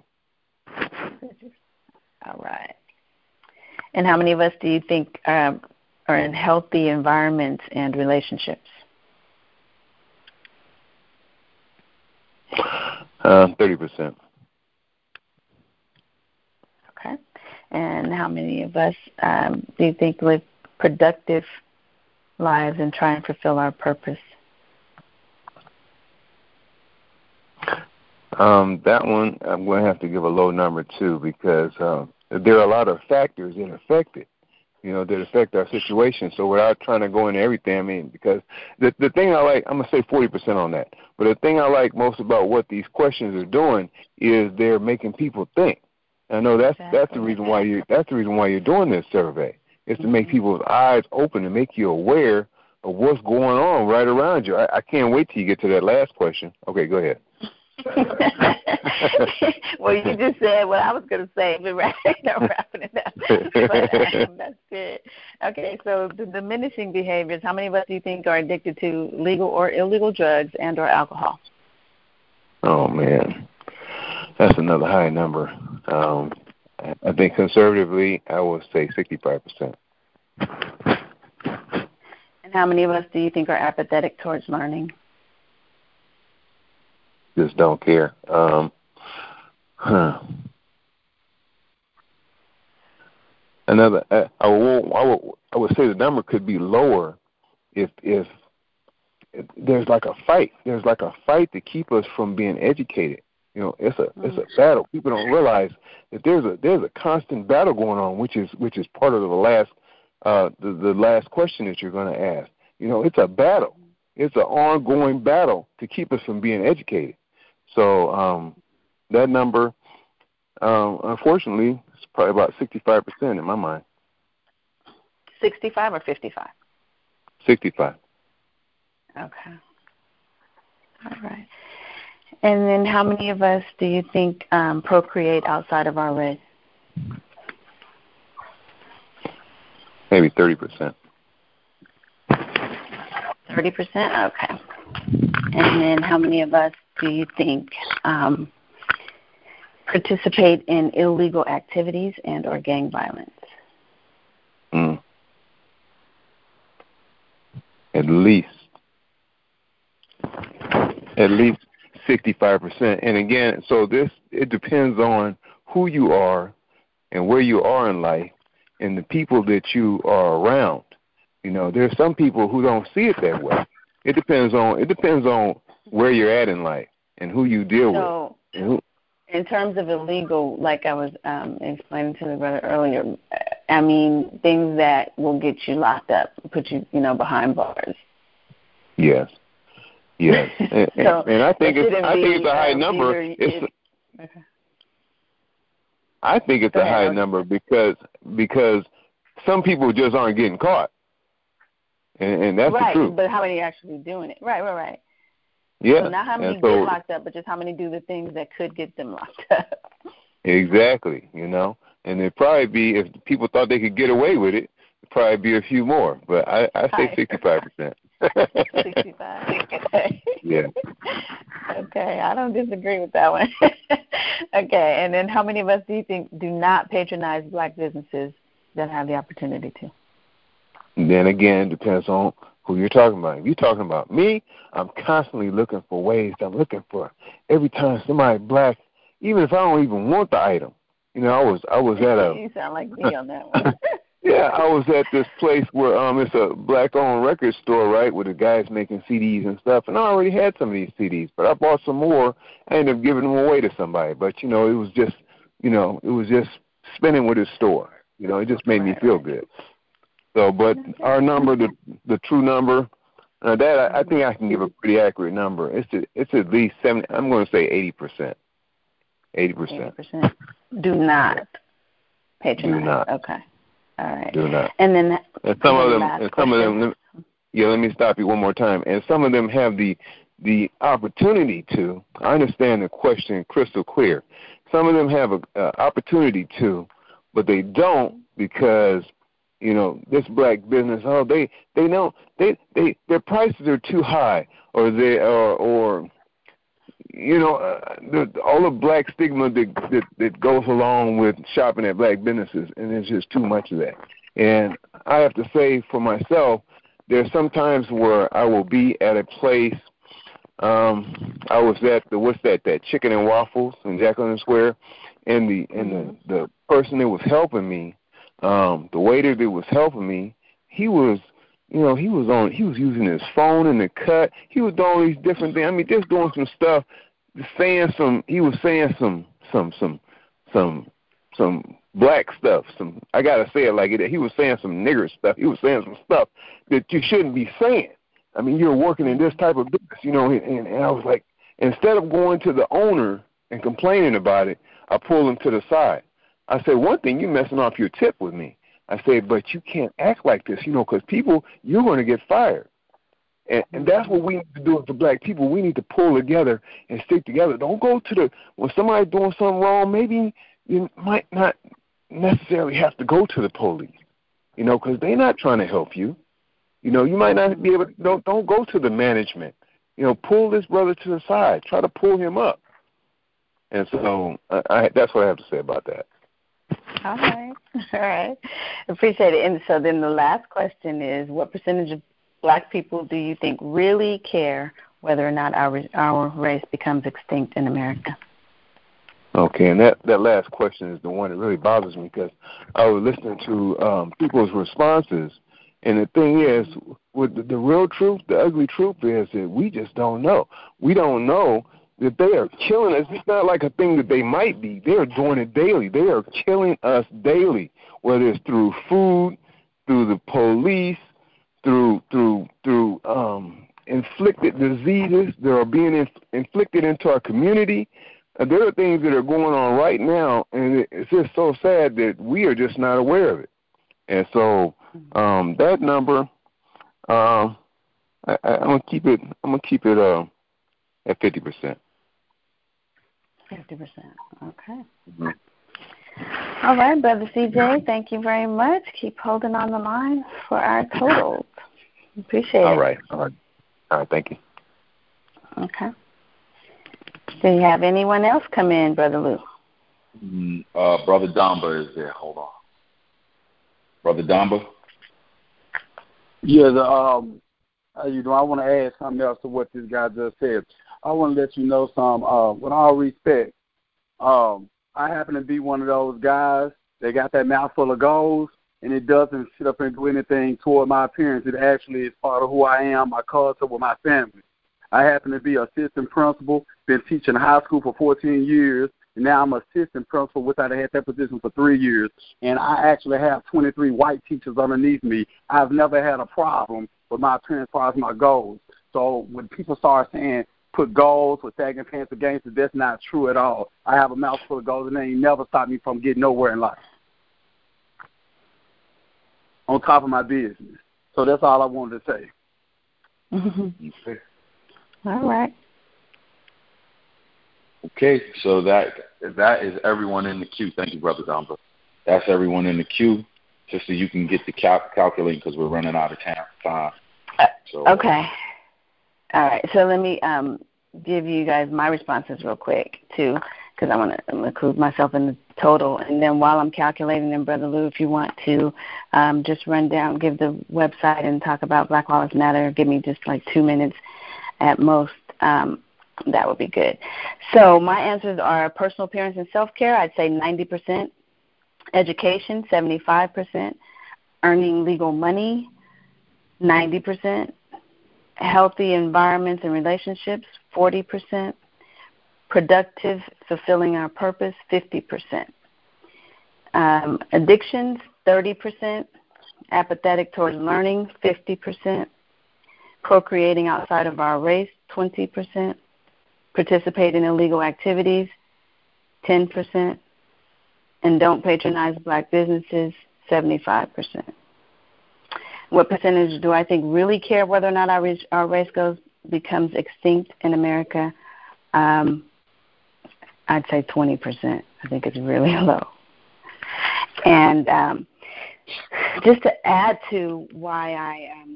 All right. And how many of us do you think um, are in healthy environments and relationships? Uh, thirty percent. Okay. And how many of us um, do you think live productive lives and try and fulfill our purpose? Um, that one, I'm going to have to give a low number too, because um, there are a lot of factors that affect it, you know, that affect our situation. So without trying to go into everything, I mean, because the the thing I like, I'm going to say forty percent on that, but the thing I like most about what these questions are doing is they're making people think. I know that's exactly. that's the reason why you that's the reason why you're doing this survey, is to make people's eyes open and make you aware of what's going on right around you. I, I can't wait till you get to that last question. Okay, go ahead. Well, you just said what I was going to say, but right now wrapping it up. But um, that's good. Okay, so the diminishing behaviors. How many of us do you think are addicted to legal or illegal drugs and or alcohol? Oh man, that's another high number. Um, I think conservatively, I would say sixty-five percent. And how many of us do you think are apathetic towards learning? Just don't care. Um, huh. Another, I, I would, I would, I would say the number could be lower if, if, if there's like a fight. There's like a fight to keep us from being educated. You know, it's a, mm. it's a battle. People don't realize that there's a, there's a constant battle going on, which is, which is part of the last, uh, the, the last question that you're going to ask. You know, it's a battle. It's an ongoing battle to keep us from being educated. So um, that number, um, unfortunately, is probably about sixty-five percent in my mind. sixty-five or fifty-five? sixty-five. Okay. All right. And then how many of us do you think um, procreate outside of our race? Maybe thirty percent. thirty percent? Okay. And then how many of us do you think um, participate in illegal activities and or gang violence? Mm. At least. At least sixty-five percent. And again, so this, it depends on who you are and where you are in life and the people that you are around. You know, there's some people who don't see it that way. It depends on it depends on where you're at in life and who you deal so, with. And who, in terms of illegal, like I was um, explaining to the brother earlier, I mean, things that will get you locked up, put you, you know, behind bars. Yes. Yes. And, so and I think it it's I think it's a high um, number. Either, it's it, okay. I think it's Go a ahead, high okay. number because because some people just aren't getting caught. And, and that's right, the truth. But how many actually doing it? Right, right, right. Yeah. So not how many so, get locked up, but just how many do the things that could get them locked up. Exactly, you know. And it'd probably be, if people thought they could get away with it, it'd probably be a few more. But I, I say sixty-five percent. sixty-five. Okay. Yeah. Okay, I don't disagree with that one. Okay, and then how many of us do you think do not patronize black businesses that have the opportunity to? And then again, depends on who you're talking about. If you're talking about me, I'm constantly looking for ways. I'm looking for every time somebody black, even if I don't even want the item. You know, I was I was at a. You sound like me on that one. Yeah, I was at this place where um it's a black-owned record store, right, where the guys making C Ds and stuff, and I already had some of these C Ds, but I bought some more. I ended up giving them away to somebody, but you know, it was just, you know, it was just spinning with his store. You know, it just made me feel good. So, but our number, the the true number, uh, that I, I think I can give a pretty accurate number. It's a, it's at least seventy. I'm going to say eighty percent. Eighty percent. Eighty percent. Do not patronize. Do not. Okay. All right. Do not. And then and some of them, and some of them. Yeah, let me stop you one more time. And some of them have the the opportunity to. I understand the question crystal clear. Some of them have an opportunity to, but they don't because, you know, this black business, oh, they they know they they their prices are too high, or they or or you know, uh, the, all the black stigma that, that that goes along with shopping at black businesses, and there's just too much of that. And I have to say for myself, there's some times where I will be at a place. Um, I was at the what's that that Chicken and Waffles in Jacqueline Square, and the and the the person that was helping me. Um, the waiter that was helping me, he was, you know, he was on, he was using his phone in the cut. He was doing all these different things. I mean, just doing some stuff, saying some. He was saying some, some, some, some, some black stuff. Some, I gotta say it like it. He was saying some nigger stuff. He was saying some stuff that you shouldn't be saying. I mean, you're working in this type of business, you know. And, and I was like, instead of going to the owner and complaining about it, I pulled him to the side. I said, one thing, you're messing off your tip with me. I said, but you can't act like this, you know, because people, you're going to get fired. And, and that's what we need to do as the black people. We need to pull together and stick together. Don't go to the, when somebody's doing something wrong, maybe you might not necessarily have to go to the police, you know, because they're not trying to help you. You know, you might not be able to, don't, don't go to the management. You know, pull this brother to the side. Try to pull him up. And so I, I, that's what I have to say about that. All right. All right. Appreciate it. And so then the last question is, what percentage of black people do you think really care whether or not our our race becomes extinct in America? Okay, and that, that last question is the one that really bothers me because I was listening to um, people's responses, and the thing is, with the, the real truth, the ugly truth is that we just don't know. We don't know that they are killing us. It's not like a thing that they might be. They are doing it daily. They are killing us daily, whether it's through food, through the police, through through through um, inflicted diseases that are being inf- inflicted into our community. Uh, there are things that are going on right now, and it, it's just so sad that we are just not aware of it. And so um, that number, um, I, I, I'm gonna keep it. I'm gonna keep it uh, at fifty percent. Fifty percent. Okay. Mm-hmm. All right, Brother C J, thank you very much. Keep holding on the line for our totals. Appreciate All it. right. All right. All right. Thank you. Okay. Do you have anyone else come in, Brother Lou? Mm, uh, Brother Damba is there. Hold on. Brother Damba? Yeah, the, um, uh, you know, I want to add something else to what this guy just said. I want to let you know some, uh, with all respect, um, I happen to be one of those guys They got that mouthful of goals, and it doesn't sit up and do anything toward my appearance. It actually is part of who I am, my culture, with my family. I happen to be assistant principal, been teaching high school for fourteen years, and now I'm assistant principal, which I had that position for three years. And I actually have twenty-three white teachers underneath me. I've never had a problem with my appearance as far as my goals. So when people start saying put goals with sagging pants against it, that's not true at all. I have a mouthful of goals, and they ain't never stopped me from getting nowhere in life on top of my business. So that's all I wanted to say. Mm-hmm. All right. Okay, so that that is everyone in the queue. Thank you, Brother Domba. That's everyone in the queue, just so you can get the cal- calculating because we're running out of time. So, okay. All right. So let me um, give you guys my responses real quick, too, because I want to include myself in the total. And then while I'm calculating them, Brother Lou, if you want to um, just run down, give the website and talk about Black Lives Matter, give me just like two minutes at most. Um, that would be good. So my answers are personal appearance and self-care, I'd say ninety percent. Education, seventy-five percent. Earning legal money, ninety percent. Healthy environments and relationships, forty percent. Productive, fulfilling our purpose, fifty percent. Um, addictions, thirty percent. Apathetic towards learning, fifty percent. Procreating outside of our race, twenty percent. Participate in illegal activities, ten percent. And don't patronize black businesses, seventy-five percent. What percentage do I think really care whether or not our race, our race goes becomes extinct in America? Um, I'd say twenty percent. I think it's really low. And um, just to add to why I, um,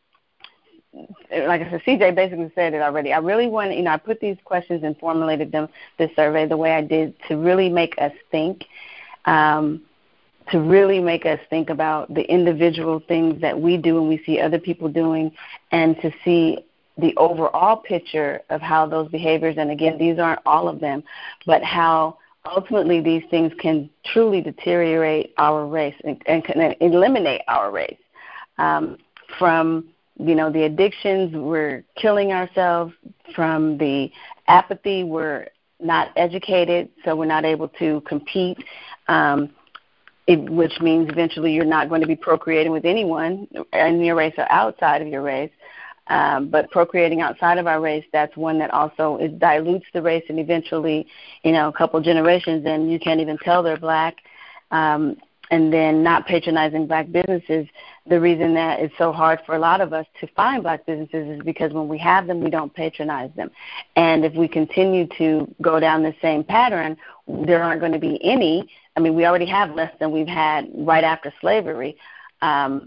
like I said, C J basically said it already. I really want, you know, I put these questions and formulated them, this survey, the way I did to really make us think. Um, to really make us think about the individual things that we do and we see other people doing, and to see the overall picture of how those behaviors, and again, these aren't all of them, but how ultimately these things can truly deteriorate our race and, and can eliminate our race. Um, from, you know, the addictions, we're killing ourselves. From the apathy, we're not educated, so we're not able to compete. Um, It, which means eventually you're not going to be procreating with anyone in your race or outside of your race. Um, but procreating outside of our race, that's one that also it dilutes the race, and eventually, you know, a couple generations, and you can't even tell they're black. Um, and then not patronizing black businesses. The reason that it's so hard for a lot of us to find black businesses is because when we have them, we don't patronize them. And if we continue to go down the same pattern, there aren't going to be any. I mean, we already have less than we've had right after slavery, um,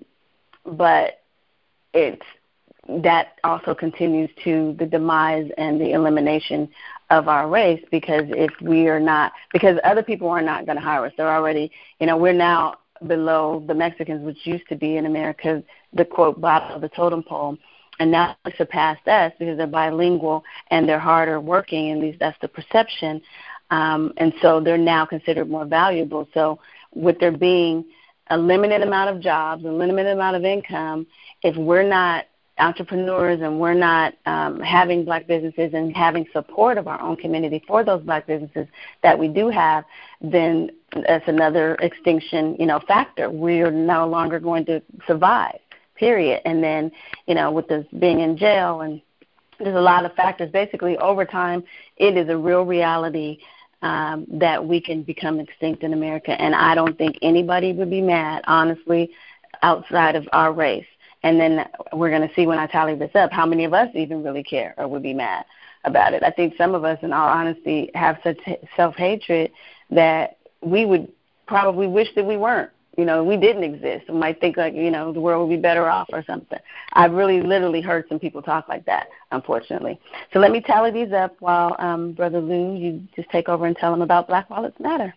but it's that also continues to the demise and the elimination of our race, because if we are not, because other people are not going to hire us. They're already, you know, we're now below the Mexicans, which used to be in America the, quote, bottom of the totem pole, and now they surpassed us because they're bilingual and they're harder working, at least that's the perception. Um, and so they're now considered more valuable. So with there being a limited amount of jobs, a limited amount of income, if we're not entrepreneurs and we're not um, having black businesses and having support of our own community for those black businesses that we do have, then that's another extinction, you know, factor. We're no longer going to survive, period. And then, you know, with this being in jail, and there's a lot of factors. Basically, over time, it is a real reality um, that we can become extinct in America. And I don't think anybody would be mad, honestly, outside of our race. And then we're going to see when I tally this up how many of us even really care or would be mad about it. I think some of us, in all honesty, have such self-hatred that we would probably wish that we weren't. You know, we didn't exist. We might think like, you know, the world would be better off or something. I've really literally heard some people talk like that, unfortunately. So let me tally these up while, um, Brother Lou, you just take over and tell them about Black Lives Matter.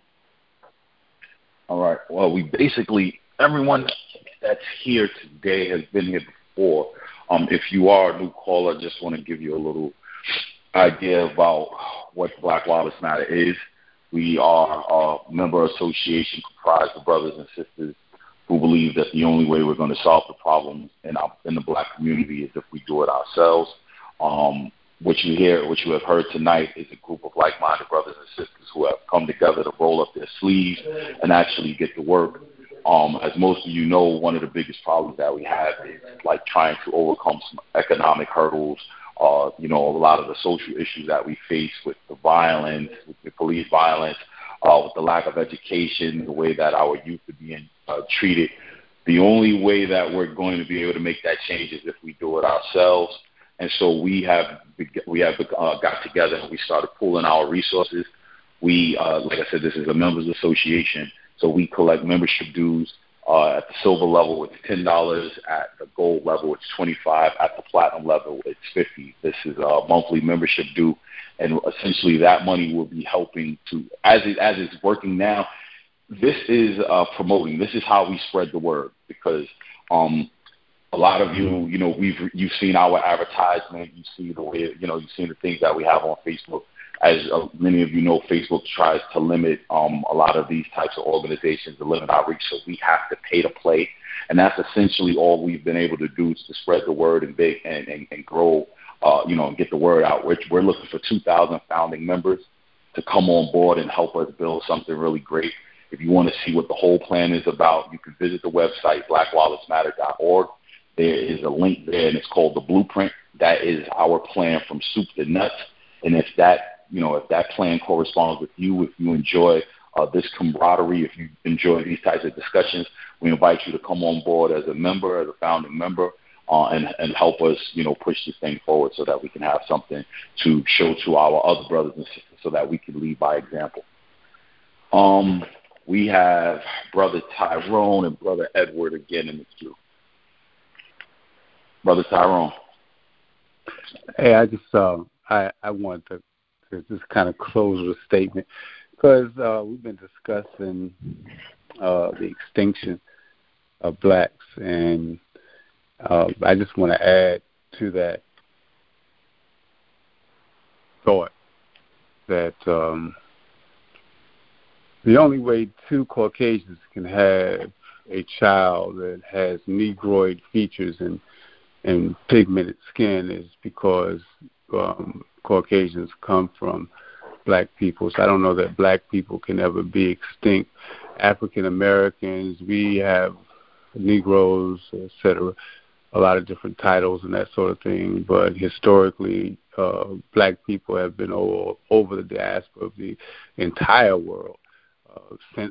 All right. Well, we basically, everyone that's here today has been here before. Um, if you are a new caller, I just want to give you a little idea about what Black Lives Matter is. We are a member association comprised of brothers and sisters who believe that the only way we're going to solve the problems in our, in the black community is if we do it ourselves. Um, what you hear, what you have heard tonight is a group of like-minded brothers and sisters who have come together to roll up their sleeves and actually get to work. Um, as most of you know, one of the biggest problems that we have is like trying to overcome some economic hurdles, uh, you know, a lot of the social issues that we face with the violence, with the police violence, uh, with the lack of education, the way that our youth are being uh, treated. The only way that we're going to be able to make that change is if we do it ourselves. And so we have we have uh, got together and we started pooling our resources. We, uh, like I said, this is a members association, so we collect membership dues. Uh, at the silver level, it's ten dollars. At the gold level, it's twenty-five dollars. At the platinum level, it's fifty dollars. This is a monthly membership due, and essentially that money will be helping to, as it, as it's working now, this is uh, promoting. This is how we spread the word, because um, a lot of you, you know, we've you've seen our advertisement. You see the way, you know, you've seen the things that we have on Facebook. As uh, many of you know, Facebook tries to limit um, a lot of these types of organizations to limit our reach, so we have to pay to play, and that's essentially all we've been able to do to spread the word and big and, and, and grow, uh, you know, and get the word out. We're, we're looking for two thousand founding members to come on board and help us build something really great. If you want to see what the whole plan is about, you can visit the website black wallets matter dot org. There is a link there, and it's called The Blueprint. That is our plan from soup to nuts, and if that You know, if that plan corresponds with you, if you enjoy uh, this camaraderie, if you enjoy these types of discussions, we invite you to come on board as a member, as a founding member, uh, and, and help us, you know, push this thing forward so that we can have something to show to our other brothers and sisters so that we can lead by example. Um, we have Brother Tyrone and Brother Edward again in the queue. Brother Tyrone. Hey, I just uh, I I wanted to. to just kind of close with a statement, because uh, we've been discussing uh, the extinction of blacks, and uh, I just want to add to that thought that um, the only way two Caucasians can have a child that has Negroid features and, and pigmented skin is because um, Caucasians come from black people. So I don't know that black people can ever be extinct. African Americans, we have Negroes, et cetera, a lot of different titles and that sort of thing. But historically, uh, black people have been all over the diaspora of the entire world uh, since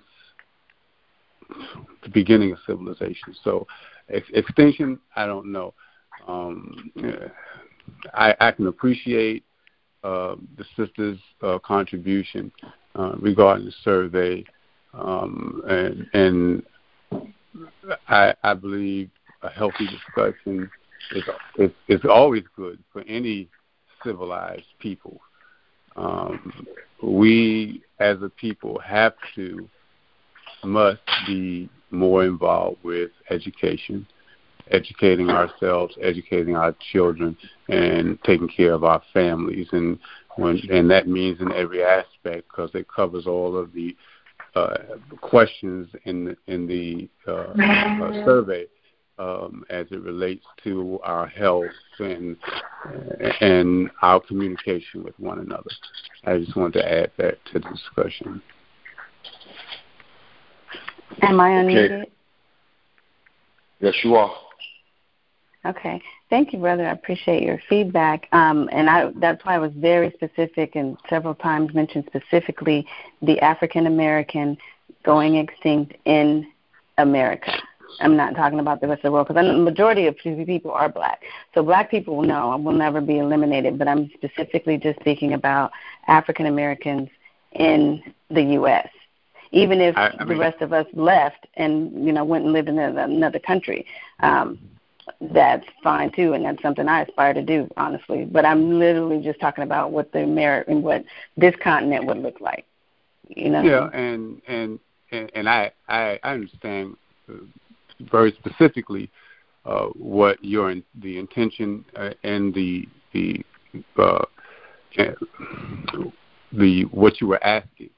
the beginning of civilization. So ex- extinction, I don't know. Um, I, I can appreciate Uh, the sisters' uh, contribution uh, regarding the survey, um, and, and I, I believe a healthy discussion is, is, is always good for any civilized people. Um, we, as a people, have to, must be more involved with education, educating ourselves, educating our children, and taking care of our families, and when and that means in every aspect, because it covers all of the uh, questions in the, in the uh, uh, survey um, as it relates to our health and and our communication with one another. I just wanted to add that to the discussion. Am I unmuted? Okay. Yes, you are. Okay. Thank you, brother. I appreciate your feedback. Um, and I, that's why I was very specific and several times mentioned specifically the African American going extinct in America. I'm not talking about the rest of the world, because the majority of people are black. So black people, no, will never be eliminated. But I'm specifically just speaking about African Americans in the U S Even if I, I mean, the rest of us left and, you know, went and lived in another country, um, that's fine too, and that's something I aspire to do, honestly. But I'm literally just talking about what the American, what this continent would look like. You know? Yeah, and and and, and I, I I understand very specifically uh, what your the intention uh, and the the uh, the what you were asking.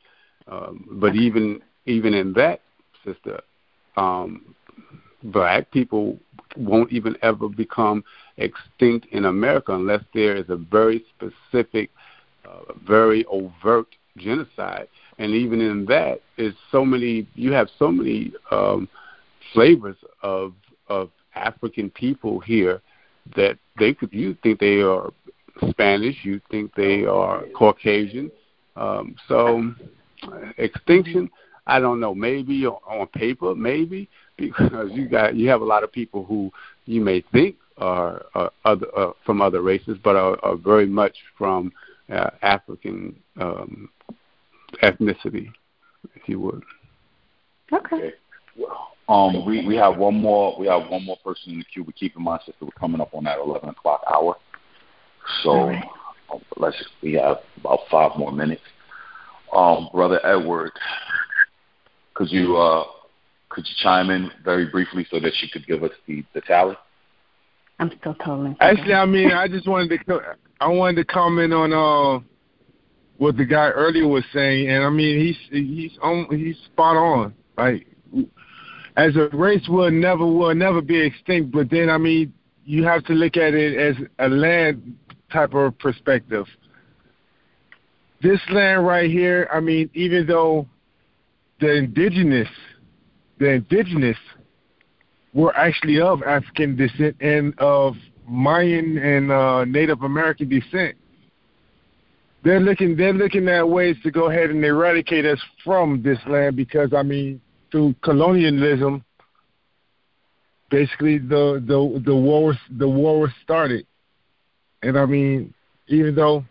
Um, but even even in that, sister, um, black people won't even ever become extinct in America unless there is a very specific, uh, very overt genocide. And even in that, is so many. You have so many um, flavors of of African people here that they could. You think they are Spanish? You think they are Caucasian? Um, so extinction, I don't know. Maybe on paper, maybe because you got you have a lot of people who you may think are, are other uh, from other races, but are, are very much from uh, African um, ethnicity, if you would. Okay. Um, we, we have one more we have one more person in the queue. But keep in mind, sister, we're coming up on that eleven o'clock hour. So right. um, let's we have about five more minutes. Um, Brother Edward, could you uh, could you chime in very briefly so that you could give us the, the tally? I'm still totaling. Actually, I mean, I just wanted to I wanted to comment on uh, what the guy earlier was saying, and I mean, he's he's on he's spot on. Like, as a race, we'll never will never be extinct, but then I mean, you have to look at it as a land type of perspective. This land right here, I mean, even though the indigenous, the indigenous were actually of African descent and of Mayan and uh, Native American descent, they're looking they're looking at ways to go ahead and eradicate us from this land because, I mean, through colonialism, basically the the the war the war was started, and I mean, even though.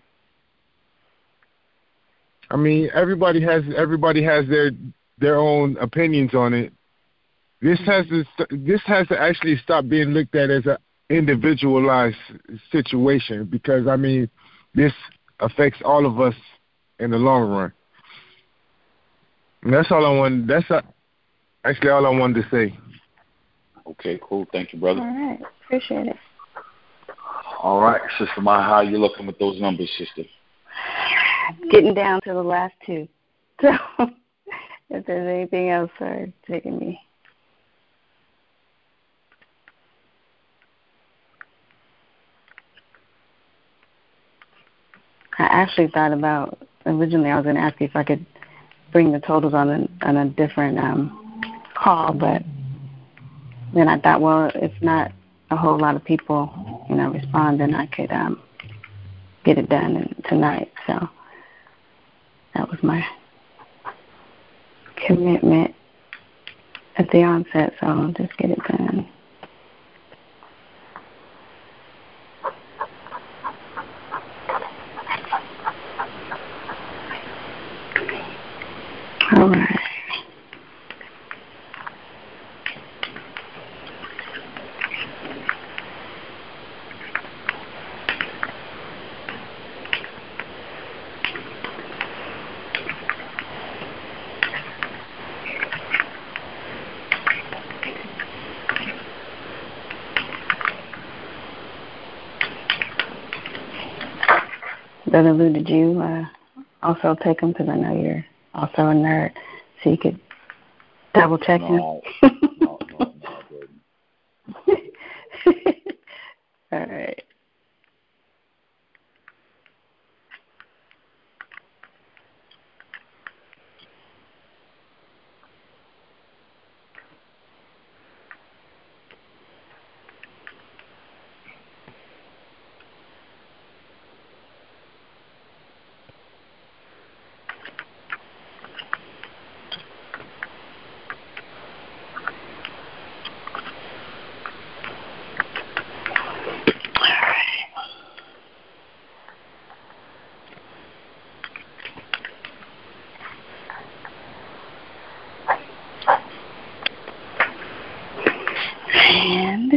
I mean, everybody has everybody has their their own opinions on it. This has to this has to actually stop being looked at as an individualized situation because I mean, this affects all of us in the long run. And that's all I wanted. That's actually all I wanted to say. Okay, cool. Thank you, brother. All right, appreciate it. All right, Sister Maya, how are you looking with those numbers, sister? Getting down to the last two. So if there's anything else, sorry, taking me. I actually thought about, originally I was going to ask you if I could bring the totals on a, on a different um, call, but then I thought, well, if not a whole lot of people, you know, respond, then I could um, get it done tonight. So that was my commitment at the onset, so I'll just get it done. All right. Brother Lou, did you uh, also take them? Because I know you're also a nerd, so you could double check him. No, no, no, no, no. All right. And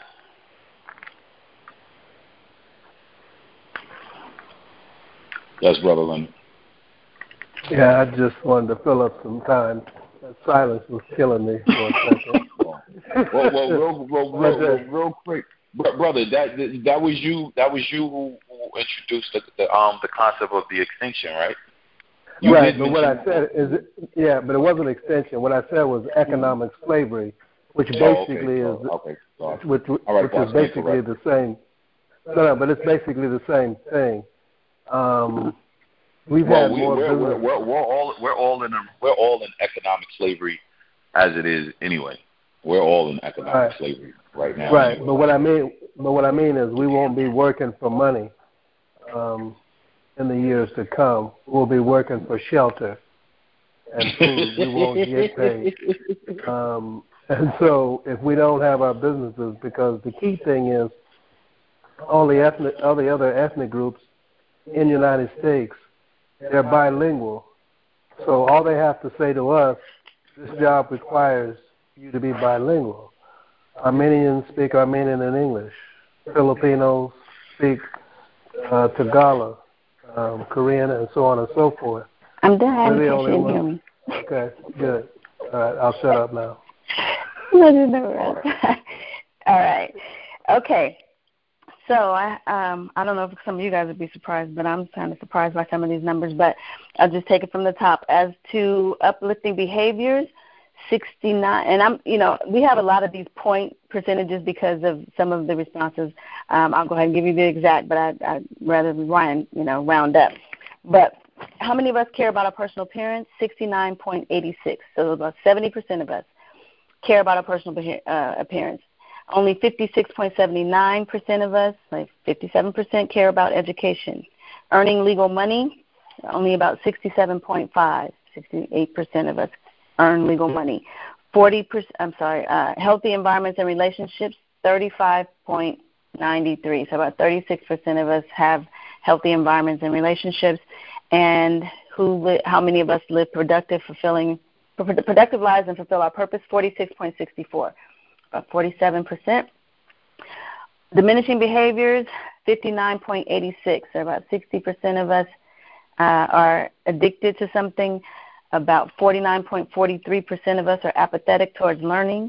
yes, Brother Leonard. Yeah, I just wanted to fill up some time. That silence was killing me for a second. well, well, well, real, real, real, real, real quick, brother. That that was you. That was you who, who introduced the, the um the concept of the extinction, right? You right, did but what I mention- said is, yeah, but it wasn't extension. What I said was economic slavery, which Oh, basically okay. is, Oh, okay. Sorry. which, which, All right, which boss, is basically correct. the same. No, no, but it's basically the same thing. Um, we've well, had we, more we're, business. we're, we're, we're all we're all in a, we're all in economic slavery as it is anyway. We're all in economic Right. slavery right now. Right, anyway. but what I mean, but what I mean is, we won't be working for money um, in the years to come. We'll be working for shelter and food. We won't get paid. Um, and so, if we don't have our businesses, because the key thing is, all the ethnic, all the other ethnic groups in the United States, they're bilingual. So all they have to say to us, this job requires you to be bilingual. Armenians speak Armenian and English. Filipinos speak uh, Tagalog, um, Korean, and so on and so forth. I'm done. We're the You only can't hear ones. me. Okay, good. All right, I'll shut up now. I didn't know that. All right. Okay. So I um I don't know if some of you guys would be surprised, but I'm kind of surprised by some of these numbers. But I'll just take it from the top. As to uplifting behaviors, sixty-nine, and I'm you know we have a lot of these point percentages because of some of the responses. Um, I'll go ahead and give you the exact, but I, I'd rather round you know round up. But how many of us care about our personal appearance? sixty-nine point eight six. So about seventy percent of us care about our personal uh, appearance. Only fifty-six point seven nine percent of us, like fifty-seven percent, care about education. Earning legal money, only about sixty-seven point five, sixty-eight percent of us earn legal money. forty percent, I'm sorry, uh, healthy environments and relationships, thirty-five point nine three. So about thirty-six percent of us have healthy environments and relationships. And who? Li- how many of us live productive, fulfilling, productive lives and fulfill our purpose? forty-six point six four. About forty-seven percent. Diminishing behaviors, fifty-nine point eight six. So about sixty percent of us uh, are addicted to something. About forty-nine point four three percent of us are apathetic towards learning.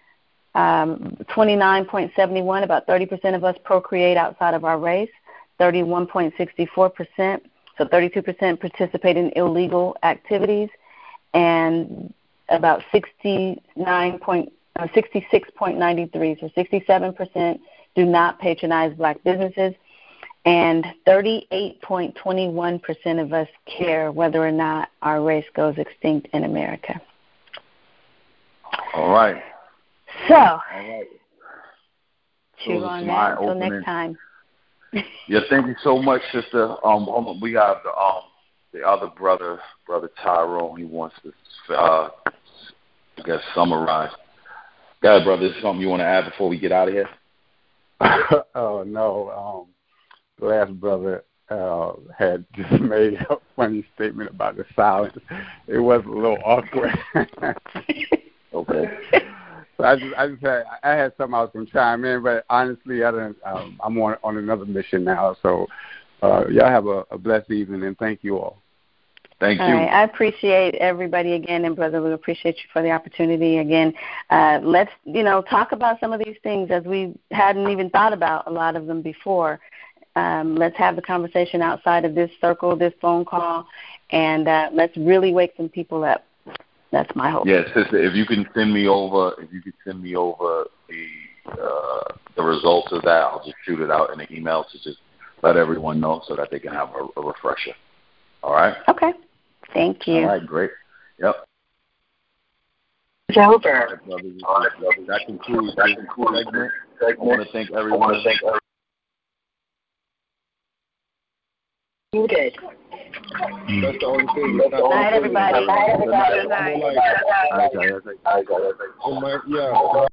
Um, twenty-nine point seven one, about thirty percent of us procreate outside of our race. thirty-one point six four percent, so thirty-two percent participate in illegal activities. And about sixty-nine point Uh, sixty-six point nine three, so sixty-seven percent do not patronize black businesses, and thirty-eight point two one percent of us care whether or not our race goes extinct in America. All right. So, All right. chew Those are on some that until eye-opening- next time. Yeah, thank you so much, sister. Um, um, we have the um the other brother, brother Tyrone. He wants to, uh, I guess, summarize. Go ahead, brother. Is there something you want to add before we get out of here? Oh no, um, the last brother uh, had just made a funny statement about the silence. It was a little awkward. Okay. So I just, I just had, I had something I was going to chime in, but honestly, I don't. Um, I'm on on another mission now. So uh, y'all have a, a blessed evening, and thank you all. Thank All you. right. I appreciate everybody again, and Brother Lou, appreciate you for the opportunity again. Uh, let's, you know, talk about some of these things as we hadn't even thought about a lot of them before. Um, let's have the conversation outside of this circle, this phone call, and uh, let's really wake some people up. That's my hope. Yeah, sister, if you can send me over, if you can send me over the uh, the results of that, I'll just shoot it out in an email to just let everyone know so that they can have a, a refresher. All right? Okay. Thank you. All right, great. Yep. It's over. All right, brothers. All right, brothers. That concludes that concludes segment. I want to thank everyone. I want to thank everyone. Muted. That's the only thing. Good night, everybody. Good night. Good night. Good night. All right, guys. Oh my, yeah.